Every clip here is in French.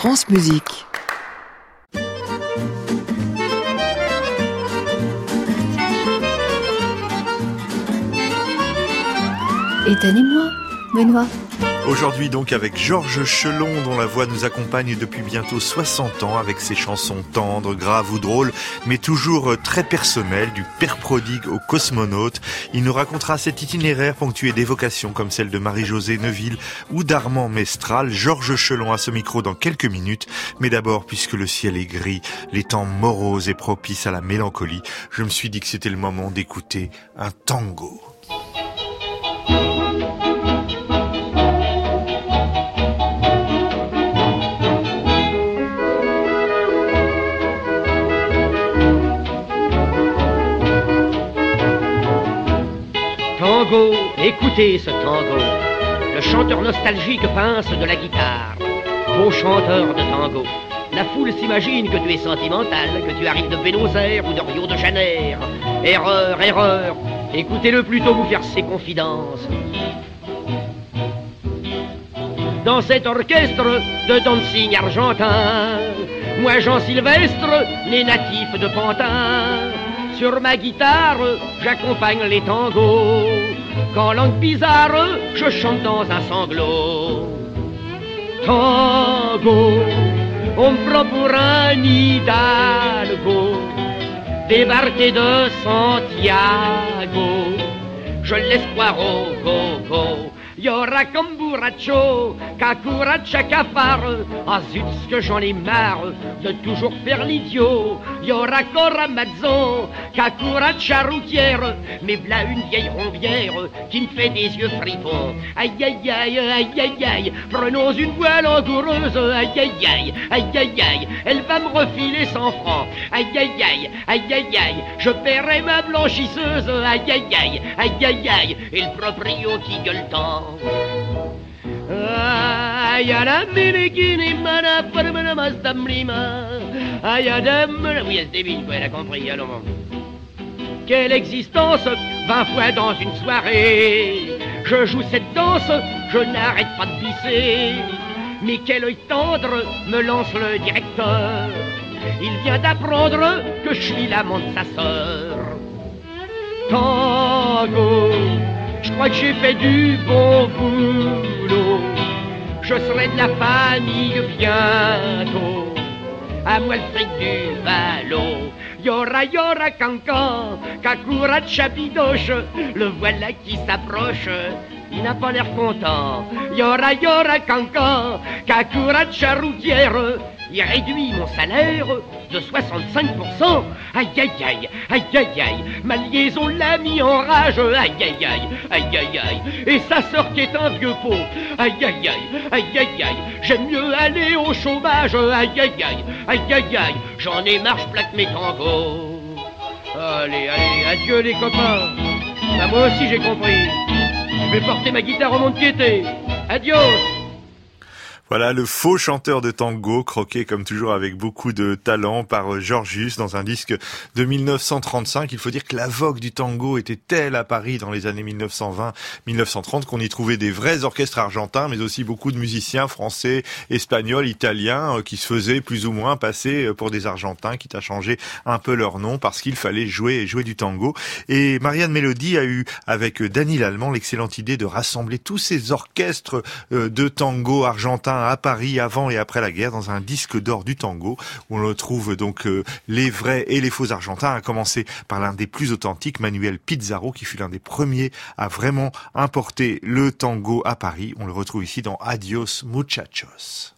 France Musique. Étonnez-moi, Benoît. Aujourd'hui donc avec Georges Chelon dont la voix nous accompagne depuis bientôt 60 ans avec ses chansons tendres, graves ou drôles, mais toujours très personnelles, du père prodigue au cosmonaute. Il nous racontera cet itinéraire ponctué d'évocations comme celle de Marie-Josée Neuville ou d'Armand Mestral. Georges Chelon à ce micro dans quelques minutes, mais d'abord puisque le ciel est gris, les temps moroses et propices à la mélancolie, je me suis dit que c'était le moment d'écouter un tango. Tango, écoutez ce tango. Le chanteur nostalgique pince de la guitare. Beau chanteur de tango. La foule s'imagine que tu es sentimental, que tu arrives de Buenos Aires ou de Rio de Janeiro. Erreur, erreur. Écoutez-le plutôt vous faire ses confidences. Dans cet orchestre de dancing argentin, moi Jean Sylvestre, né natif de Pantin, sur ma guitare, j'accompagne les tangos. Quand langue bizarre, je chante dans un sanglot. Tango, on me prend pour un hidalgo, débarqué de Santiago. Je laisse croire au go-go. Yora Camburaccio, Kakuracha Cafare. Ah zut, ce que j'en ai marre de toujours faire l'idiot. Yora Coramazzo, Kakuracha Routière. Mais v'là une vieille ronvière qui me fait des yeux fripons. Aïe aïe aïe, aïe aïe aïe, prenons une voie langoureuse. Aïe aïe aïe, aïe aïe aïe, elle va me refiler 100 francs. Aïe aïe aïe, aïe aïe aïe, je paierai ma blanchisseuse. Aïe aïe aïe, aïe aïe aïe, et le proprio qui gueule tant. Oui, elle se débile, elle a compris, alors. Quelle existence, 20 fois dans une soirée. Je joue cette danse, je n'arrête pas de pisser. Mais quel œil tendre me lance le directeur. Il vient d'apprendre que je suis l'amant de sa sœur. Tango, je crois que j'ai fait du bon boulot. Je serai de la famille bientôt. À moi le fric du ballot. Yora cancan, Kakuracha bidoche. Le voilà qui s'approche, il n'a pas l'air content. Yora cancan, Kakuracha routière. Il réduit mon salaire de 65%. Aïe aïe aïe, aïe aïe aïe, ma liaison l'a mis en rage. Aïe aïe aïe, aïe aïe aïe, et sa sœur qui est un vieux pot. Aïe aïe aïe, aïe aïe aïe, j'aime mieux aller au chômage. Aïe aïe aïe, aïe aïe aïe, j'en ai marre, je plaque mes tangos. Allez, allez, adieu les copains. Bah, moi aussi j'ai compris. Je vais porter ma guitare au monde piété. Adios. Voilà le faux chanteur de tango, croqué comme toujours avec beaucoup de talent par Georgius dans un disque de 1935. Il faut dire que la vogue du tango était telle à Paris dans les années 1920-1930 qu'on y trouvait des vrais orchestres argentins, mais aussi beaucoup de musiciens français, espagnols, italiens, qui se faisaient plus ou moins passer pour des Argentins, quitte à changer un peu leur nom parce qu'il fallait jouer du tango. Et Marianne Mélodie a eu, avec Dany Lallemand, l'excellente idée de rassembler tous ces orchestres de tango argentins à Paris avant et après la guerre dans un disque d'or du tango où on retrouve donc les vrais et les faux argentins, à commencer par l'un des plus authentiques, Manuel Pizarro, qui fut l'un des premiers à vraiment importer le tango à Paris. On le retrouve ici dans Adios Muchachos.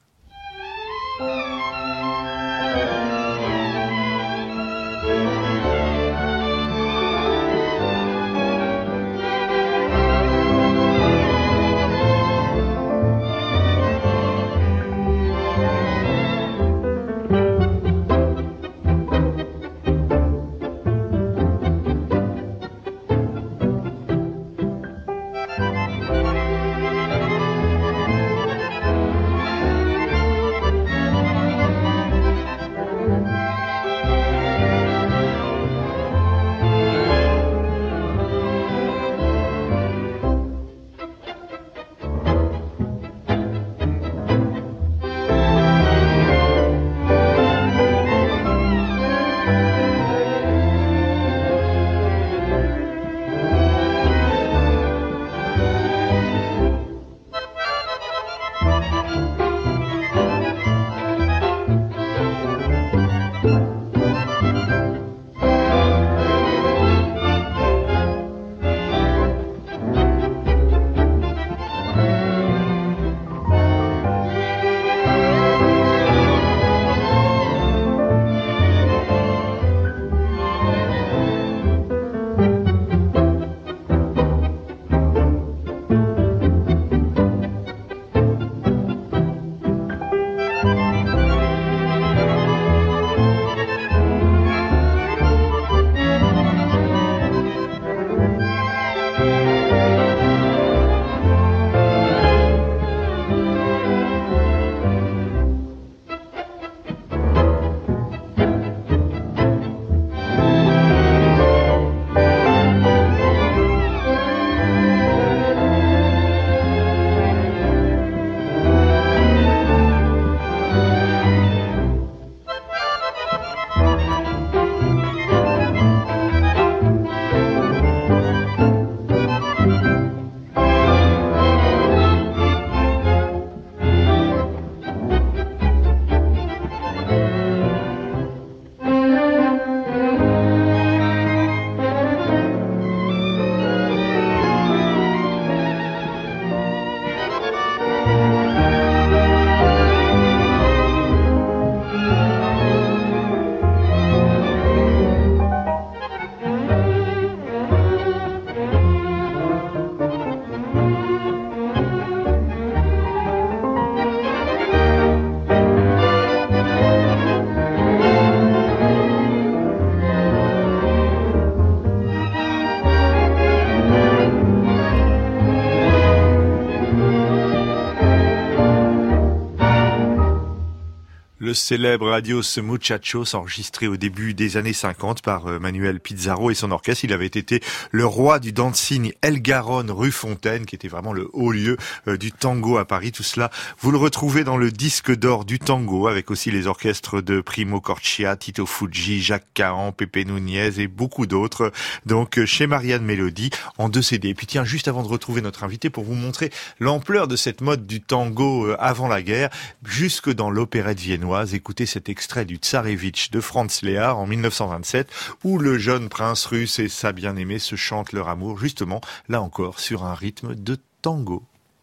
Le célèbre Adios Muchachos, enregistré au début des années 50 par Manuel Pizarro et son orchestre. Il avait été le roi du dancing El Garonne rue Fontaine, qui était vraiment le haut lieu du tango à Paris. Tout cela, vous le retrouvez dans le disque d'or du tango, avec aussi les orchestres de Primo Corchia, Tito Fuji, Jacques Cahan, Pepe Núñez et beaucoup d'autres. Donc chez Marianne Mélodie, en 2 CD. Et puis tiens, juste avant de retrouver notre invité, pour vous montrer l'ampleur de cette mode du tango avant la guerre, jusque dans l'opérette viennoise, écoutez cet extrait du Tsarévitch de Franz Lehár en 1927, où le jeune prince russe et sa bien-aimée se chantent leur amour, justement, là encore, sur un rythme de tango.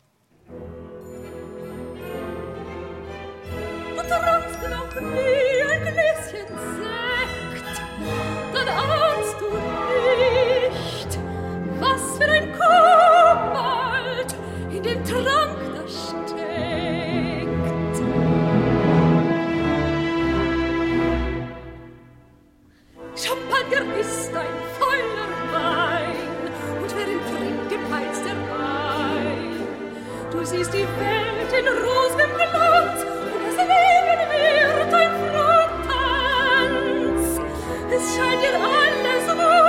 Champagner ist ein feuer Wein, und wer ihn trinkt, dem heizt er ein. Du siehst die Welt in rosigem Glanz, und das Leben wird ein Frohtanz. Es scheint dir alles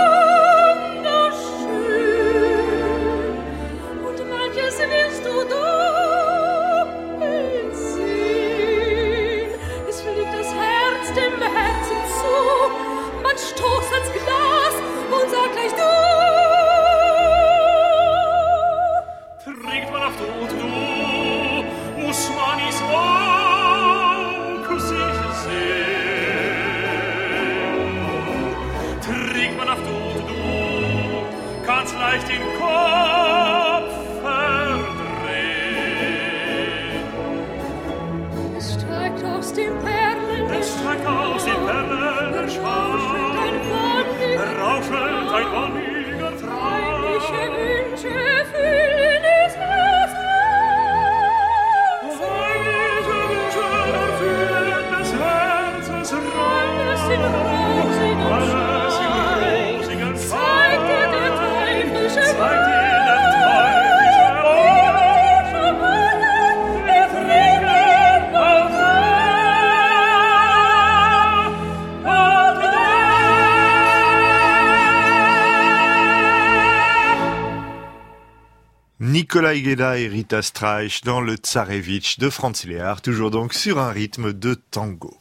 wunderschön, und manches wirst du doppelt sehen. Es fliegt das Herz dem Herzen zu, man stoßt ans Glas und sagt gleich du. Trinkt man auf Tod, du, muss man is auch sicher sehen. Trinkt man auf Tod, du, kannst leicht den Kopf verdrehen. Es steigt aus den Perlen, rauschend ein wonniger Traum. Freundliche Wünsche füllen des Herzens. Freundliche Wünsche erfüllen des Herzens Raum. Alles in rosigen Schein. zeigt dir der teuflische Zeigt dir Nikolai Gueda et Rita Streich dans le Tsarévitch de Franz Lehár, toujours donc sur un rythme de tango.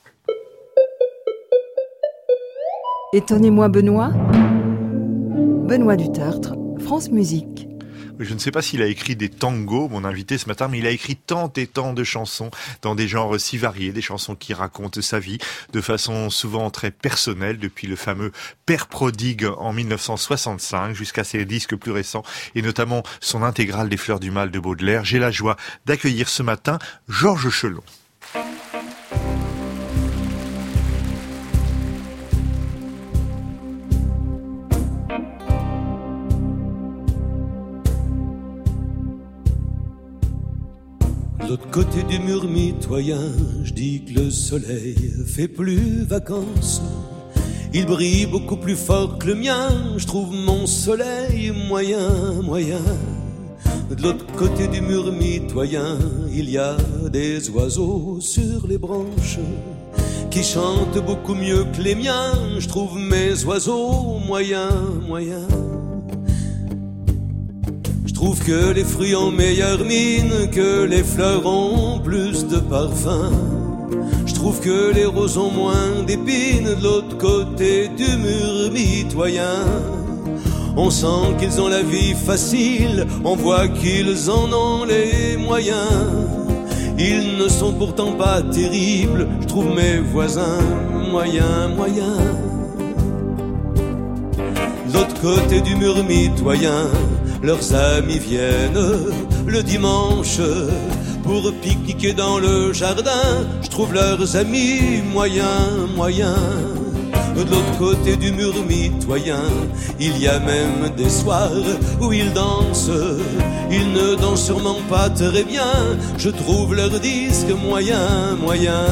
Étonnez-moi Benoît. Benoît Dutertre, France Musique. Je ne sais pas s'il a écrit des tangos, mon invité ce matin, mais il a écrit tant et tant de chansons dans des genres si variés, des chansons qui racontent sa vie de façon souvent très personnelle, depuis le fameux Père prodigue en 1965 jusqu'à ses disques plus récents et notamment son intégrale des Fleurs du Mal de Baudelaire. J'ai la joie d'accueillir ce matin Georges Chelon. De l'autre côté du mur mitoyen, je dis que le soleil fait plus vacances. Il brille beaucoup plus fort que le mien, je trouve mon soleil moyen, moyen. De l'autre côté du mur mitoyen, il y a des oiseaux sur les branches qui chantent beaucoup mieux que les miens, je trouve mes oiseaux moyens, moyens. Je trouve que les fruits ont meilleure mine, que les fleurs ont plus de parfum. Je trouve que les roses ont moins d'épines de l'autre côté du mur mitoyen. On sent qu'ils ont la vie facile, on voit qu'ils en ont les moyens. Ils ne sont pourtant pas terribles, je trouve mes voisins moyens, moyens. De l'autre côté du mur mitoyen, leurs amis viennent le dimanche pour pique-niquer dans le jardin. Je trouve leurs amis moyens, moyens. De l'autre côté du mur mitoyen, il y a même des soirs où ils dansent. Ils ne dansent sûrement pas très bien, je trouve leurs disques moyens, moyens.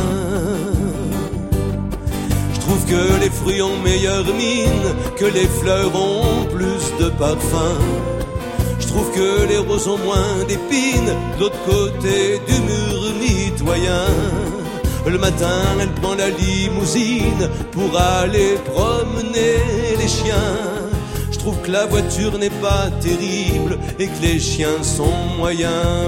Je trouve que les fruits ont meilleure mine, que les fleurs ont plus de parfum. Je trouve que les roses ont moins d'épines de l'autre côté du mur mitoyen. Le matin, elle prend la limousine pour aller promener les chiens. Je trouve que la voiture n'est pas terrible et que les chiens sont moyens.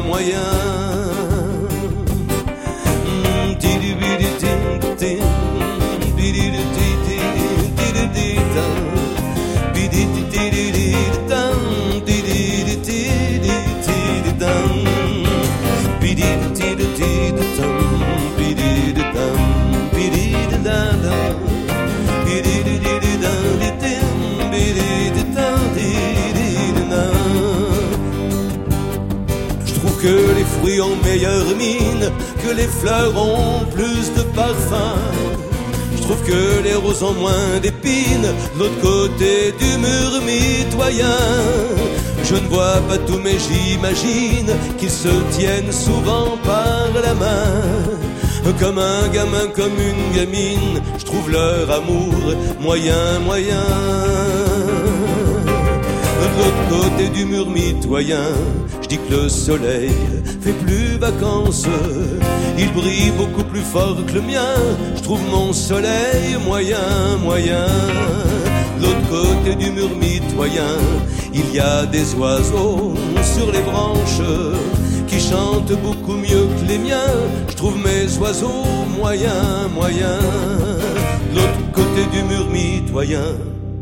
Je trouve que les fruits ont meilleure mine, que les fleurs ont plus de parfum. Je trouve que les roses ont moins d'épines, de l'autre côté du mur mitoyen. Je ne vois pas tout mais j'imagine qu'ils se tiennent souvent par la main. Comme un gamin, comme une gamine, je trouve leur amour moyen. De l'autre côté du mur mitoyen, je dis que le soleil fait plus vacances. Il brille beaucoup plus fort que le mien, je trouve mon soleil moyen. De l'autre côté du mur mitoyen, il y a des oiseaux sur les branches qui chantent beaucoup mieux que les miens. Je trouve mes oiseaux moyens. De l'autre côté du mur mitoyen.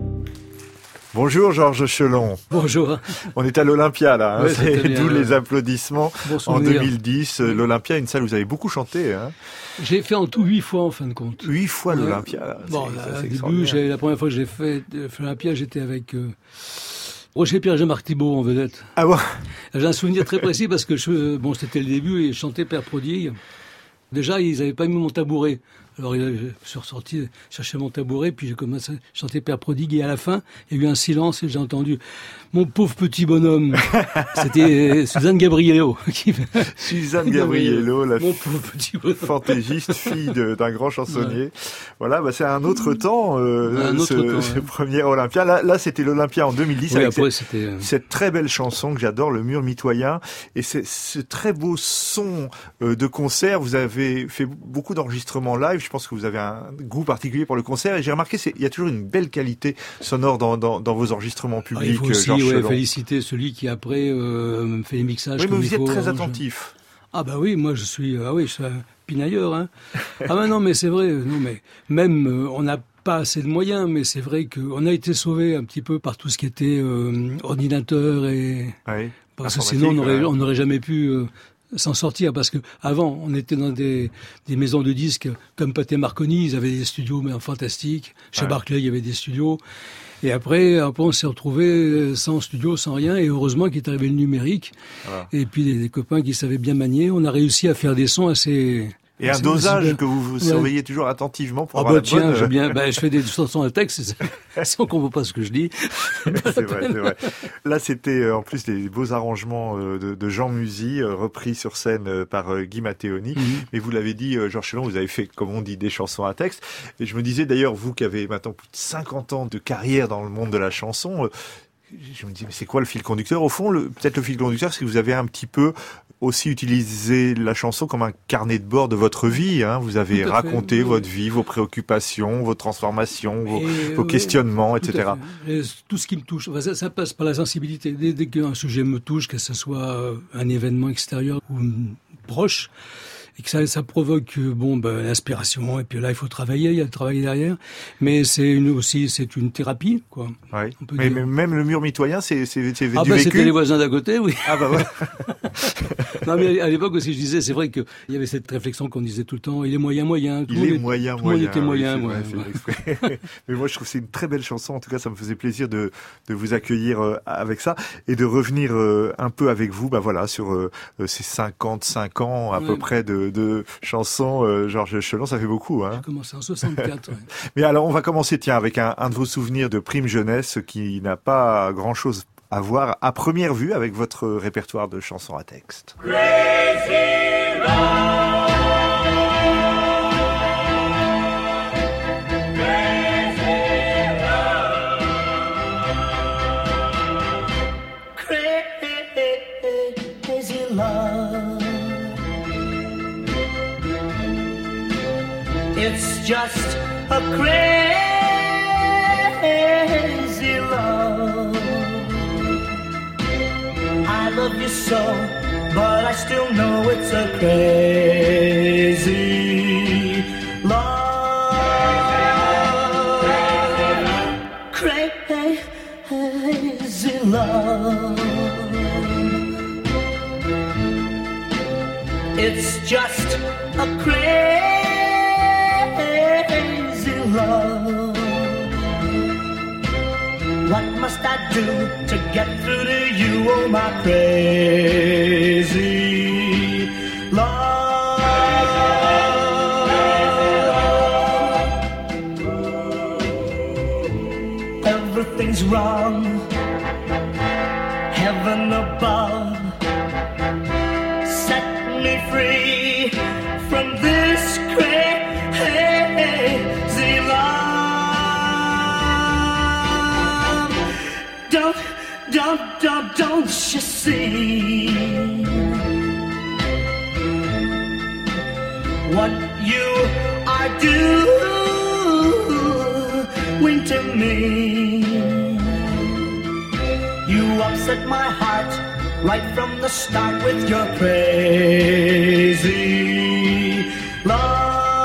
Bonjour Georges Chelon. Bonjour. On est à l'Olympia là, hein. Ouais, C'est d'où les applaudissements. Bon en 2010. L'Olympia, une salle où vous avez beaucoup chanté. Hein. J'ai fait en tout 8 fois en fin de compte. 8 fois l'Olympia. Bon, au début, la première fois que j'ai fait l'Olympia, j'étais avec Roger Pierre-Jean-Marc Thibault en vedette. Ah bon? J'ai un souvenir très précis parce que c'était le début et je chantais Père Prodigue. Déjà, ils n'avaient pas mis mon tabouret. Alors, je suis ressorti chercher mon tabouret, puis j'ai commencé à chanter Père Prodigue, et à la fin, il y a eu un silence, et j'ai entendu « Mon pauvre petit bonhomme ». C'était Suzanne Gabriello. Suzanne Gabriello, la mon pauvre petit bonhomme. Fantaisiste, fille d'un grand chansonnier. Ouais. Voilà, c'est un autre temps, ce premier Olympia. Là, c'était l'Olympia en 2010, oui, avec après, cette très belle chanson que j'adore, Le Mur Mitoyen, et ce très beau son de concert. Vous avez fait beaucoup d'enregistrements live. Je pense que vous avez un goût particulier pour le concert, et j'ai remarqué il y a toujours une belle qualité sonore dans vos enregistrements publics. Il faut aussi féliciter celui qui après fait les mixages. Oui, mais vous y êtes très attentif. Ah bah oui, moi je suis un pinailleur. Hein. Ah bah non, mais c'est vrai. Non, mais même on n'a pas assez de moyens, mais c'est vrai qu'on a été sauvé un petit peu par tout ce qui était ordinateur et parce que sinon on n'aurait jamais pu s'en sortir, parce que avant on était dans des maisons de disques comme Pathé Marconi, ils avaient des studios mais fantastiques. Chez Barclay il y avait des studios, et après on s'est retrouvé sans studio, sans rien, et heureusement qu'il est arrivé le numérique. Et puis des copains qui savaient bien manier, on a réussi à faire des sons assez... Et un dosage que vous surveillez toujours attentivement pour avoir la bonne... je fais des chansons à texte, sans qu'on ne voit pas ce que je dis. C'est vrai. Là, c'était en plus des beaux arrangements de Jean Musy, repris sur scène par Guy Matteoni. Mais vous l'avez dit, Georges Chelon, vous avez fait, comme on dit, des chansons à texte. Et je me disais d'ailleurs, vous qui avez maintenant plus de 50 ans de carrière dans le monde de la chanson, je me dis, mais c'est quoi le fil conducteur? Au fond, peut-être le fil conducteur, c'est que vous avez un petit peu aussi utilisé la chanson comme un carnet de bord de votre vie. Hein. Vous avez raconté votre vie, vos préoccupations, vos transformations, vos questionnements, etc. Et tout ce qui me touche, ça passe par la sensibilité. Dès qu'un sujet me touche, que ce soit un événement extérieur ou proche, et que ça provoque l'inspiration, et puis là il faut travailler, il y a le travail derrière, mais c'est une thérapie, quoi. Ouais. Mais même Le Mur Mitoyen, c'est du vécu. C'était les voisins d'à côté, oui. Ah bah ouais. Non, mais à l'époque aussi, je disais, c'est vrai qu'il y avait cette réflexion qu'on disait tout le temps, il est moyen. Tout le monde était moyen. Mais moi, je trouve que c'est une très belle chanson. En tout cas, ça me faisait plaisir de vous accueillir avec ça et de revenir un peu avec vous, sur ces 55 ans à peu près de chansons. Georges Chelon, ça fait beaucoup. Hein. J'ai commencé en 64. Ouais. Mais alors, on va commencer, avec un de vos souvenirs de prime jeunesse qui n'a pas grand-chose à voir à première vue avec votre répertoire de chansons à texte. Crazy love. It's just a crazy love. I love you so, but I still know it's a crazy love. Crazy love. It's just a crazy love. What must I do to get through to you, oh my crazy love? Everything's wrong, heaven above, set me free from this crazy love. Don't you see what you are doing to me? You upset my heart right from the start with your crazy love.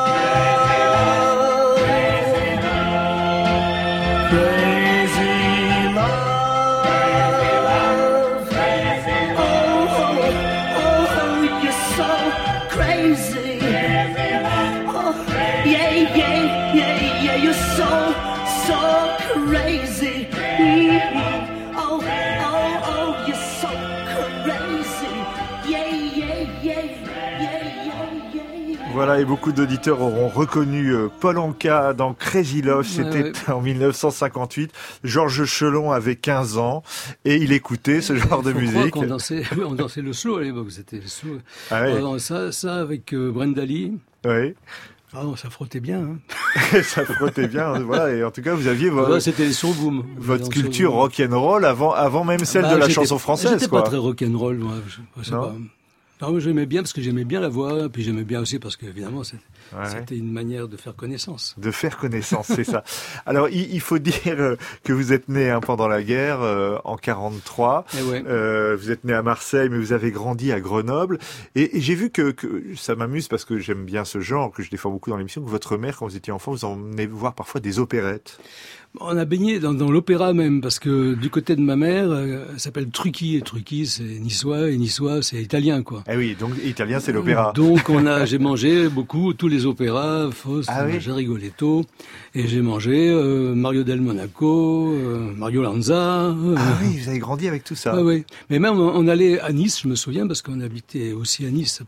Voilà, et beaucoup d'auditeurs auront reconnu Paul Anka dans Crazy Love. C'était en 1958. Georges Chelon avait 15 ans et il écoutait ce genre de musique. On dansait le slow à l'époque, c'était le slow. Ah oui. Alors, ça avec Brenda Lee. Oui. Ah non, ça frottait bien. Hein. Ça frottait bien, voilà. Et en tout cas, vous aviez c'était les surboom. Votre culture rock'n'roll avant même celle de la chanson française. J'étais pas très rock'n'roll, moi. Je sais pas. Non, j'aimais bien parce que j'aimais bien la voix, puis j'aimais bien aussi parce que évidemment c'était une manière de faire connaissance. De faire connaissance, c'est ça. Alors il faut dire que vous êtes né pendant la guerre en 43. Vous êtes né à Marseille, mais vous avez grandi à Grenoble. Et j'ai vu que ça m'amuse parce que j'aime bien ce genre que je défends beaucoup dans l'émission. Que votre mère, quand vous étiez enfant, vous emmenez voir parfois des opérettes. On a baigné dans l'opéra même, parce que du côté de ma mère, elle s'appelle Trucchi, et Trucchi c'est niçois, et niçois c'est italien, quoi. Ah oui, donc italien c'est l'opéra. Donc j'ai mangé beaucoup, tous les opéras, Faust, Rigoletto, et j'ai mangé Mario del Monaco, Mario Lanza. Ah oui, vous avez grandi avec tout ça. Ah oui, mais même on allait à Nice, je me souviens, parce qu'on habitait aussi à Nice,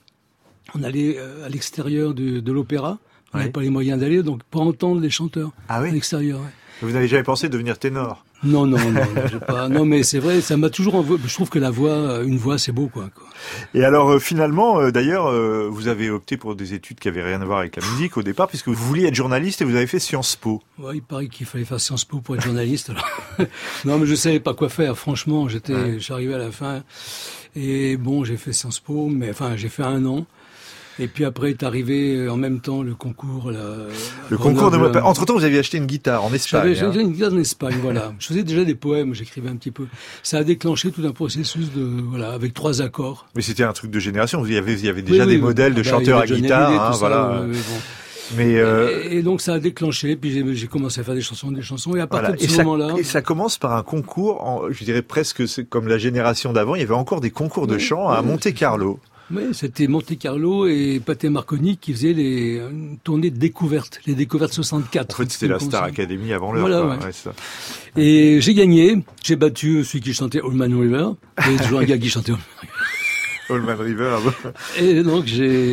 on allait à l'extérieur de l'opéra. On n'avait pas les moyens d'aller, donc pour entendre les chanteurs à l'extérieur. Ouais. Vous n'avez jamais pensé devenir ténor? Non, j'ai pas. Non, mais c'est vrai, ça m'a toujours. Je trouve que une voix, c'est beau, quoi. Et alors, finalement, d'ailleurs, vous avez opté pour des études qui avaient rien à voir avec la musique au départ, puisque vous vouliez être journaliste et vous avez fait Sciences Po. Ouais, il paraît qu'il fallait faire Sciences Po pour être journaliste. Alors. Non, mais je savais pas quoi faire. Franchement, j'arrivais à la fin. Et bon, j'ai fait Sciences Po, mais enfin, j'ai fait 1 an. Et puis après est arrivé en même temps le concours. Le concours de Moped. Entre-temps, vous aviez acheté une guitare en Espagne. J'avais une guitare en Espagne, voilà. Je faisais déjà des poèmes, j'écrivais un petit peu. Ça a déclenché tout un processus avec 3 accords. Mais c'était un truc de génération. Il y avait déjà des modèles de chanteurs à guitare, voilà. Mais et donc ça a déclenché, puis j'ai commencé à faire des chansons, et à partir de ce moment-là... Et ça commence par un concours, je dirais presque comme la génération d'avant, il y avait encore des concours de chant à Monte-Carlo. Oui, c'était Monte-Carlo et Pathé Marconi qui faisaient une tournée de découvertes, les découvertes 64. En fait, c'était la Star Academy avant l'heure. Voilà, ouais. Ça. Et j'ai gagné, j'ai battu celui qui chantait Allman River, et toujours un gars qui chantait Allman River. Et donc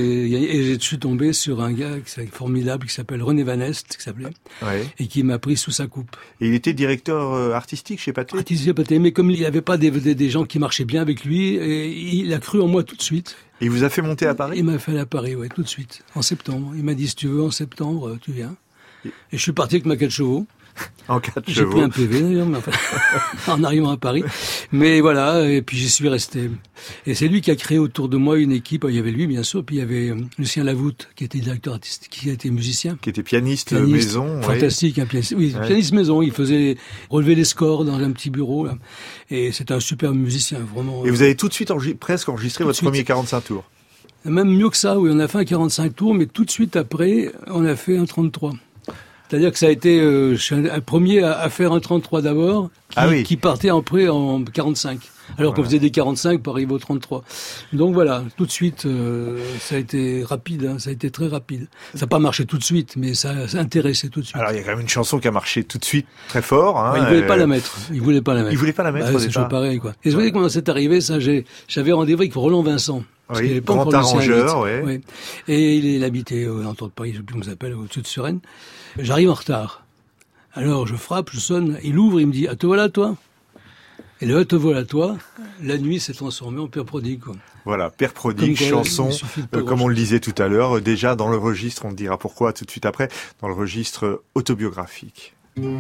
je suis tombé sur un gars formidable qui s'appelle René Van Est, et qui m'a pris sous sa coupe. Et il était directeur artistique chez Pathé. Artistique chez Pathé, mais comme il n'y avait pas des gens qui marchaient bien avec lui, et il a cru en moi tout de suite. Et il vous a fait monter à Paris? Il m'a fait aller à Paris, tout de suite, en septembre. Il m'a dit, si tu veux, en septembre, tu viens. Et je suis parti avec ma 4 chevaux. En 4 J'ai chevaux. pris un PV d'ailleurs, mais enfin, en arrivant à Paris. Mais voilà, et puis j'y suis resté. Et c'est lui qui a créé autour de moi une équipe. Il y avait lui, bien sûr, puis il y avait Lucien Lavoute, qui était directeur artistique, qui a été musicien. Qui était pianiste maison. Fantastique, oui. Un pianiste, oui, Ouais. Pianiste maison. Il faisait relever les scores dans un petit bureau, là. Et c'était un super musicien, vraiment. Et vous avez tout de suite presque enregistré votre premier 45 tours. Même mieux que ça, oui, on a fait un 45 tours, mais tout de suite après, on a fait un 33. C'est-à-dire que ça a été je suis un premier à faire un 33 d'abord, qui partait après en 45. Alors qu'on faisait des 45 pour arriver au 33. Donc voilà, tout de suite, ça a été rapide, hein, ça a été très rapide. Ça n'a pas marché tout de suite, mais ça a intéressé tout de suite. Alors il y a quand même une chanson qui a marché tout de suite, très fort. Hein, il voulait pas la mettre. Il voulait pas la mettre. Il voulait pas la mettre. C'est toujours pareil, quoi. Et vous voyez comment c'est arrivé, ça, j'avais rendez-vous avec Roland Vincent. Parce qu'il avait pas grand arrangeur, ouais. Ouais. Et il habitait au l'entour de Paris, je sais plus comment ça s'appelle, au-dessus de Suresnes. J'arrive en retard. Alors je frappe, je sonne, il ouvre, il me dit « Ah, te voilà toi ?» Et là, te voilà toi, la nuit s'est transformée en Père Prodigue, quoi. Voilà, Père Prodigue, chanson, comme on le disait tout à l'heure, déjà dans le registre, on dira pourquoi tout de suite après, dans le registre autobiographique.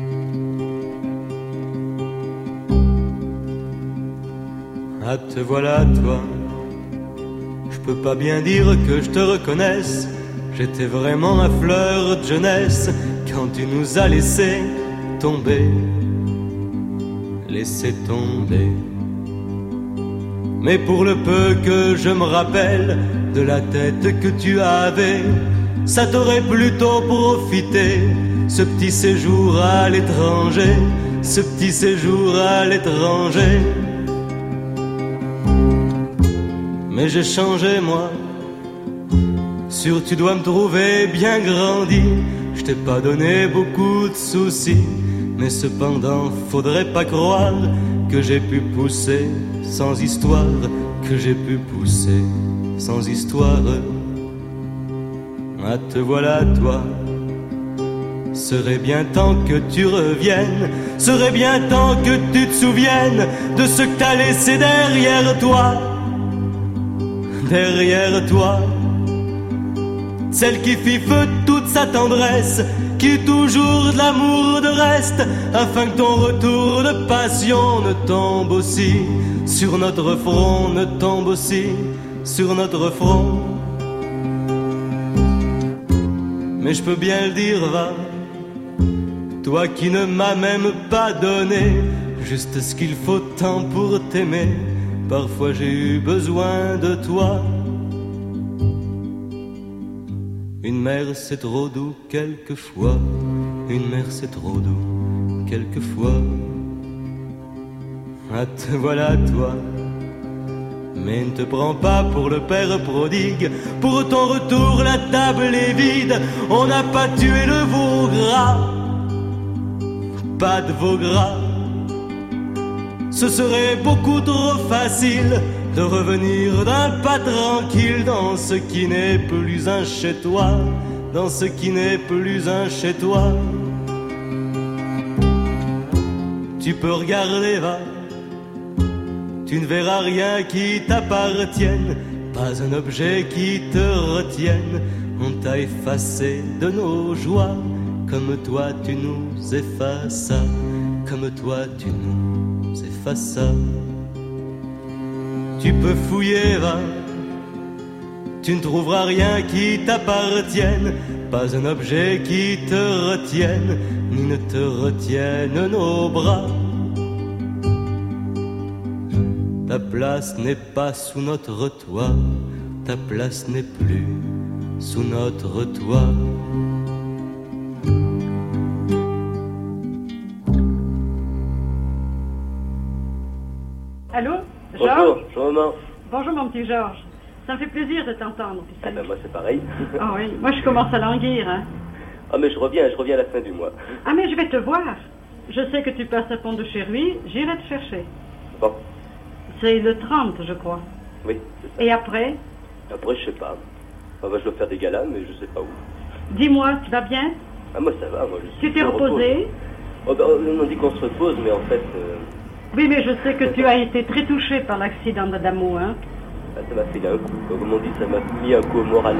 Ah, te voilà toi. Je peux pas bien dire que je te reconnaisse. J'étais vraiment ma fleur de jeunesse quand tu nous as laissé tomber. Laissé tomber. Mais pour le peu que je me rappelle de la tête que tu avais, ça t'aurait plutôt profité, ce petit séjour à l'étranger, ce petit séjour à l'étranger. Mais j'ai changé moi, sûr tu dois me trouver bien grandi. Je t'ai pas donné beaucoup de soucis, mais cependant faudrait pas croire que j'ai pu pousser sans histoire, que j'ai pu pousser sans histoire. Ah, te voilà toi. Serait bien temps que tu reviennes, serait bien temps que tu te souviennes de ce que t'as laissé derrière toi. Derrière toi, celle qui fit feu de toute sa tendresse, qui toujours de l'amour de reste, afin que ton retour de passion ne tombe aussi sur notre front, ne tombe aussi sur notre front. Mais je peux bien le dire, va, toi qui ne m'as même pas donné juste ce qu'il faut tant pour t'aimer. Parfois j'ai eu besoin de toi. Une mère c'est trop doux quelquefois, une mère c'est trop doux quelquefois. Ah, te voilà toi. Mais ne te prends pas pour le père prodigue, pour ton retour la table est vide. On n'a pas tué le veau gras, pas de veau gras. Ce serait beaucoup trop facile de revenir d'un pas tranquille dans ce qui n'est plus un chez toi, dans ce qui n'est plus un chez toi. Tu peux regarder, va, tu ne verras rien qui t'appartienne, pas un objet qui te retienne. On t'a effacé de nos joies, comme toi tu nous effaças, comme toi tu nous effaças. Tu peux fouiller, va, tu ne trouveras rien qui t'appartienne, pas un objet qui te retienne, ni ne te retienne nos bras. Ta place n'est pas sous notre toit, ta place n'est plus sous notre toit. Allô, Georges? Bonjour maman. Bonjour mon petit Georges. Ça me fait plaisir de t'entendre. Ah ben moi c'est pareil. Ah oui, moi je commence à languir. Hein. Ah mais je reviens à la fin du mois. Ah mais je vais te voir. Je sais que tu passes à Pont de chez lui, j'irai te chercher. Bon. C'est le 30 je crois. Oui, c'est ça. Et après? Après je sais pas. Enfin, je dois faire des galas mais je sais pas où. Dis-moi, tu vas bien? Ah moi ça va, moi je suis... Tu t'es reposé? Oh, ben, on dit qu'on se repose mais en fait... Oui mais je sais que tu as été très touché par l'accident d'Adamo, hein? Ça m'a fait un coup, comme on dit, ça m'a mis un coup au moral.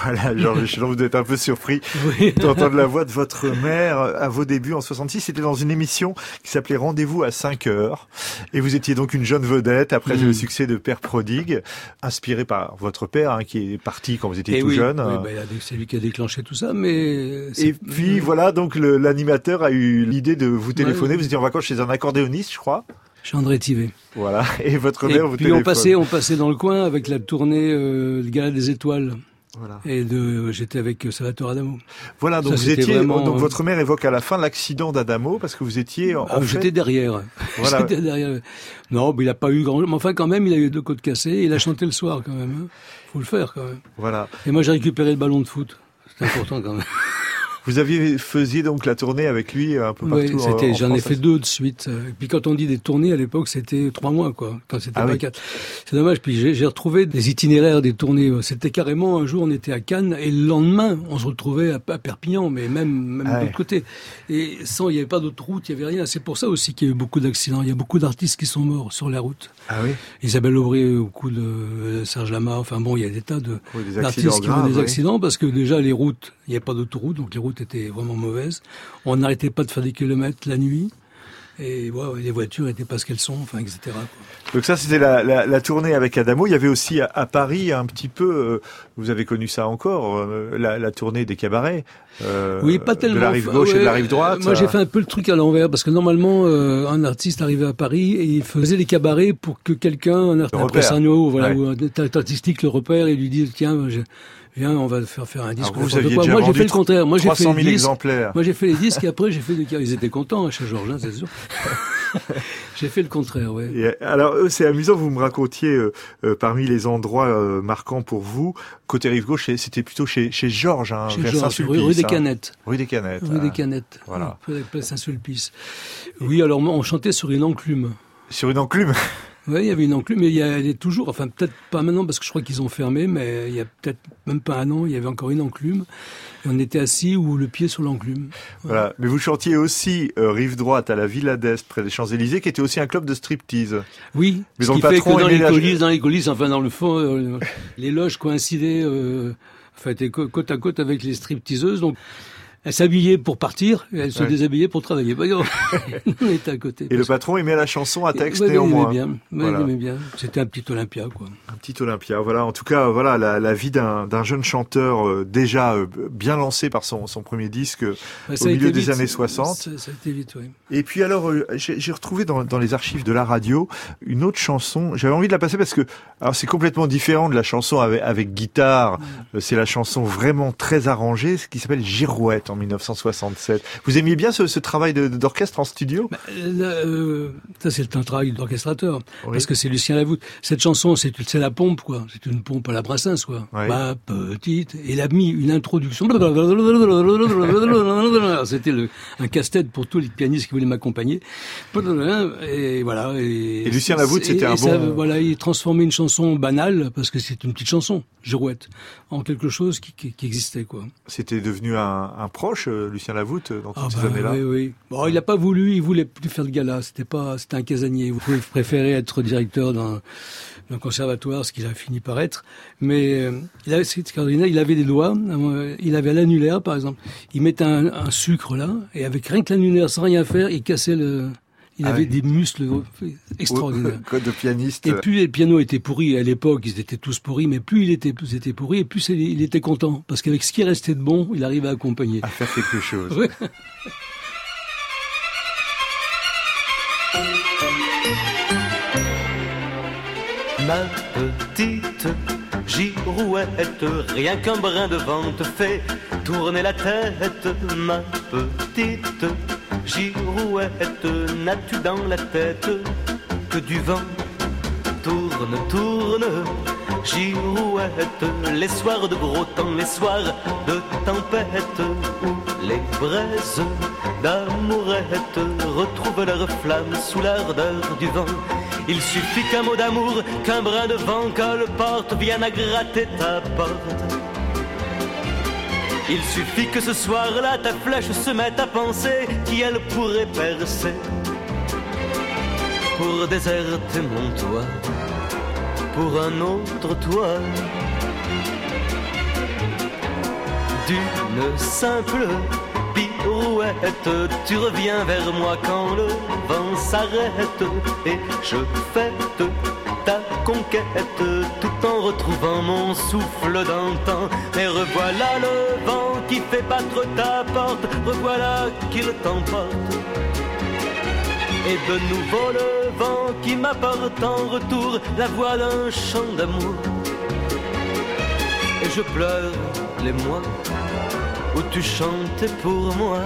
Voilà, Georges Échelon, vous êtes un peu surpris d'entendre la voix de votre mère à vos débuts en 66. C'était dans une émission qui s'appelait Rendez-vous à 5 heures. Et vous étiez donc une jeune vedette après le succès de Père Prodigue, inspiré par votre père, qui est parti quand vous étiez tout jeune. Oui, c'est lui qui a déclenché tout ça, mais... Et puis voilà, donc l'animateur a eu l'idée de vous téléphoner. Vous étiez en vacances chez un accordéoniste, je crois. Chez André Thivet. Voilà, et votre mère vous téléphone. Puis on passait dans le coin avec la tournée le Gala des Étoiles. Voilà. Et j'étais avec Salvatore Adamo. Voilà, donc vous étiez donc votre mère évoque à la fin l'accident d'Adamo parce que vous étiez j'étais derrière. Voilà. J'étais derrière. Non, mais il a pas eu grand, mais enfin quand même il a eu 2 côtes cassées, il a chanté le soir quand même. Hein. Faut le faire quand même. Voilà. Et moi j'ai récupéré le ballon de foot. C'est important quand même. Vous faisiez donc la tournée avec lui un peu partout. Oui, j'en ai fait 2 de suite. Et puis quand on dit des tournées, à l'époque, c'était 3 mois, quoi. Quand c'était pas 4. C'est dommage. Puis j'ai retrouvé des itinéraires des tournées. C'était carrément un jour, on était à Cannes et le lendemain, on se retrouvait à Perpignan, mais même de l'autre côté. Et il n'y avait pas d'autre route, il n'y avait rien. C'est pour ça aussi qu'il y a eu beaucoup d'accidents. Il y a beaucoup d'artistes qui sont morts sur la route. Ah oui. Isabelle Aubry au coup de Serge Lama. Enfin bon, il y a des tas d'artistes qui ont des accidents parce que déjà les routes, il n'y a pas d'autoroute, donc les routes étaient vraiment mauvaises. On n'arrêtait pas de faire des kilomètres la nuit. Et les voitures n'étaient pas ce qu'elles sont, enfin, etc. Quoi. Donc ça, c'était la tournée avec Adamo. Il y avait aussi à Paris un petit peu, vous avez connu ça encore, la tournée des cabarets. Oui, pas tellement. De la rive gauche et de la rive droite. Moi, j'ai fait un peu le truc à l'envers, parce que normalement, un artiste arrivait à Paris et il faisait les cabarets pour que quelqu'un, un impresario, ou un artistique le repère et lui dise, tiens, viens, on va faire un disque. Moi, j'ai fait le contraire. Moi, j'ai fait 300 000 exemplaires. Moi, j'ai fait les disques et après, j'ai fait des... Ils étaient contents, chez Georges, c'est sûr. J'ai fait le contraire, ouais. Et alors, c'est amusant, vous me racontiez, parmi les endroits marquants pour vous, côté rive gauche, c'était plutôt chez Georges, hein, chez Georges, rue des Canettes. Rue des Canettes. Rue des Canettes. Voilà. Place Saint-Sulpice. Oui, alors, on chantait sur une enclume. Sur une enclume? Oui, il y avait une enclume, mais il y a toujours, enfin peut-être pas maintenant parce que je crois qu'ils ont fermé, mais il y a peut-être même pas un an, il y avait encore une enclume. Et on était assis ou le pied sur l'enclume. Voilà. Mais vous chantiez aussi rive droite à la Villa d'Est, près des Champs-Élysées, qui était aussi un club de striptease. Oui. Mais ce qui fait que dans les coulisses, enfin dans le fond, les loges coïncidaient, étaient côte à côte avec les stripteaseuses, donc. Elle s'habillait pour partir, et elle se déshabillait pour travailler. On était à côté. Et le patron aimait la chanson à texte néanmoins. Il aimait bien. C'était un petit Olympia, quoi. Un petit Olympia, voilà. En tout cas, voilà la vie d'un jeune chanteur déjà bien lancé par son premier disque au milieu des années 60. Ça a été vite, oui. Et puis alors, j'ai retrouvé dans les archives de la radio une autre chanson. J'avais envie de la passer parce que alors c'est complètement différent de la chanson avec guitare. C'est la chanson vraiment très arrangée, qui s'appelle Girouette. En 1967. Vous aimiez bien ce travail d'orchestre en studio? Ça, c'est un travail d'orchestrateur. Oui. Parce que c'est Lucien Lavoute. Cette chanson, c'est la pompe, quoi. C'est une pompe à la Brassens, quoi. Oui. Ma petite. Et il a mis une introduction. C'était un casse-tête pour tous les pianistes qui voulaient m'accompagner. Et voilà. Et Lucien Lavoute, c'était un bon... Voilà, il transformait une chanson banale, parce que c'est une petite chanson, Girouette, en quelque chose qui existait, quoi. C'était devenu un proche, Lucien Lavoute, dans toutes ces années-là. Oui. Bon, il n'a pas voulu, il voulait plus faire de gala. C'était un casanier. Il préférait être directeur d'un conservatoire, ce qu'il a fini par être. Mais il avait des doigts. Il avait l'annulaire, par exemple. Il mettait un sucre là, et avec rien que l'annulaire, sans rien faire, il cassait le... Il avait des muscles extraordinaires. Code de pianiste. Et plus les pianos étaient pourris, à l'époque, ils étaient tous pourris, mais plus ils étaient pourris, et plus il était content. Parce qu'avec ce qui restait de bon, il arrivait à accompagner. À faire quelque chose. Ouais. Ma petite girouette, rien qu'un brin de vent te fait tourner la tête. Ma petite girouette, n'as-tu dans la tête que du vent? Tourne, tourne, girouette, les soirs de gros temps, les soirs de tempête, où les braises d'amourette retrouvent leur flamme sous l'ardeur du vent. Il suffit qu'un mot d'amour, qu'un brin de vent colporte vienne à gratter ta porte. Il suffit que ce soir-là ta flèche se mette à penser qui elle pourrait percer pour déserter mon toit, pour un autre toit. d'une simple pirouette. Tu reviens vers moi quand le vent s'arrête et je fête ta conquête tout en retrouvant mon souffle d'antan. Et revoilà le vent qui fait battre ta porte, revoilà qu'il t'emporte. Et de nouveau le vent qui m'apporte en retour la voix d'un chant d'amour. Et je pleure les mois où tu chantais pour moi.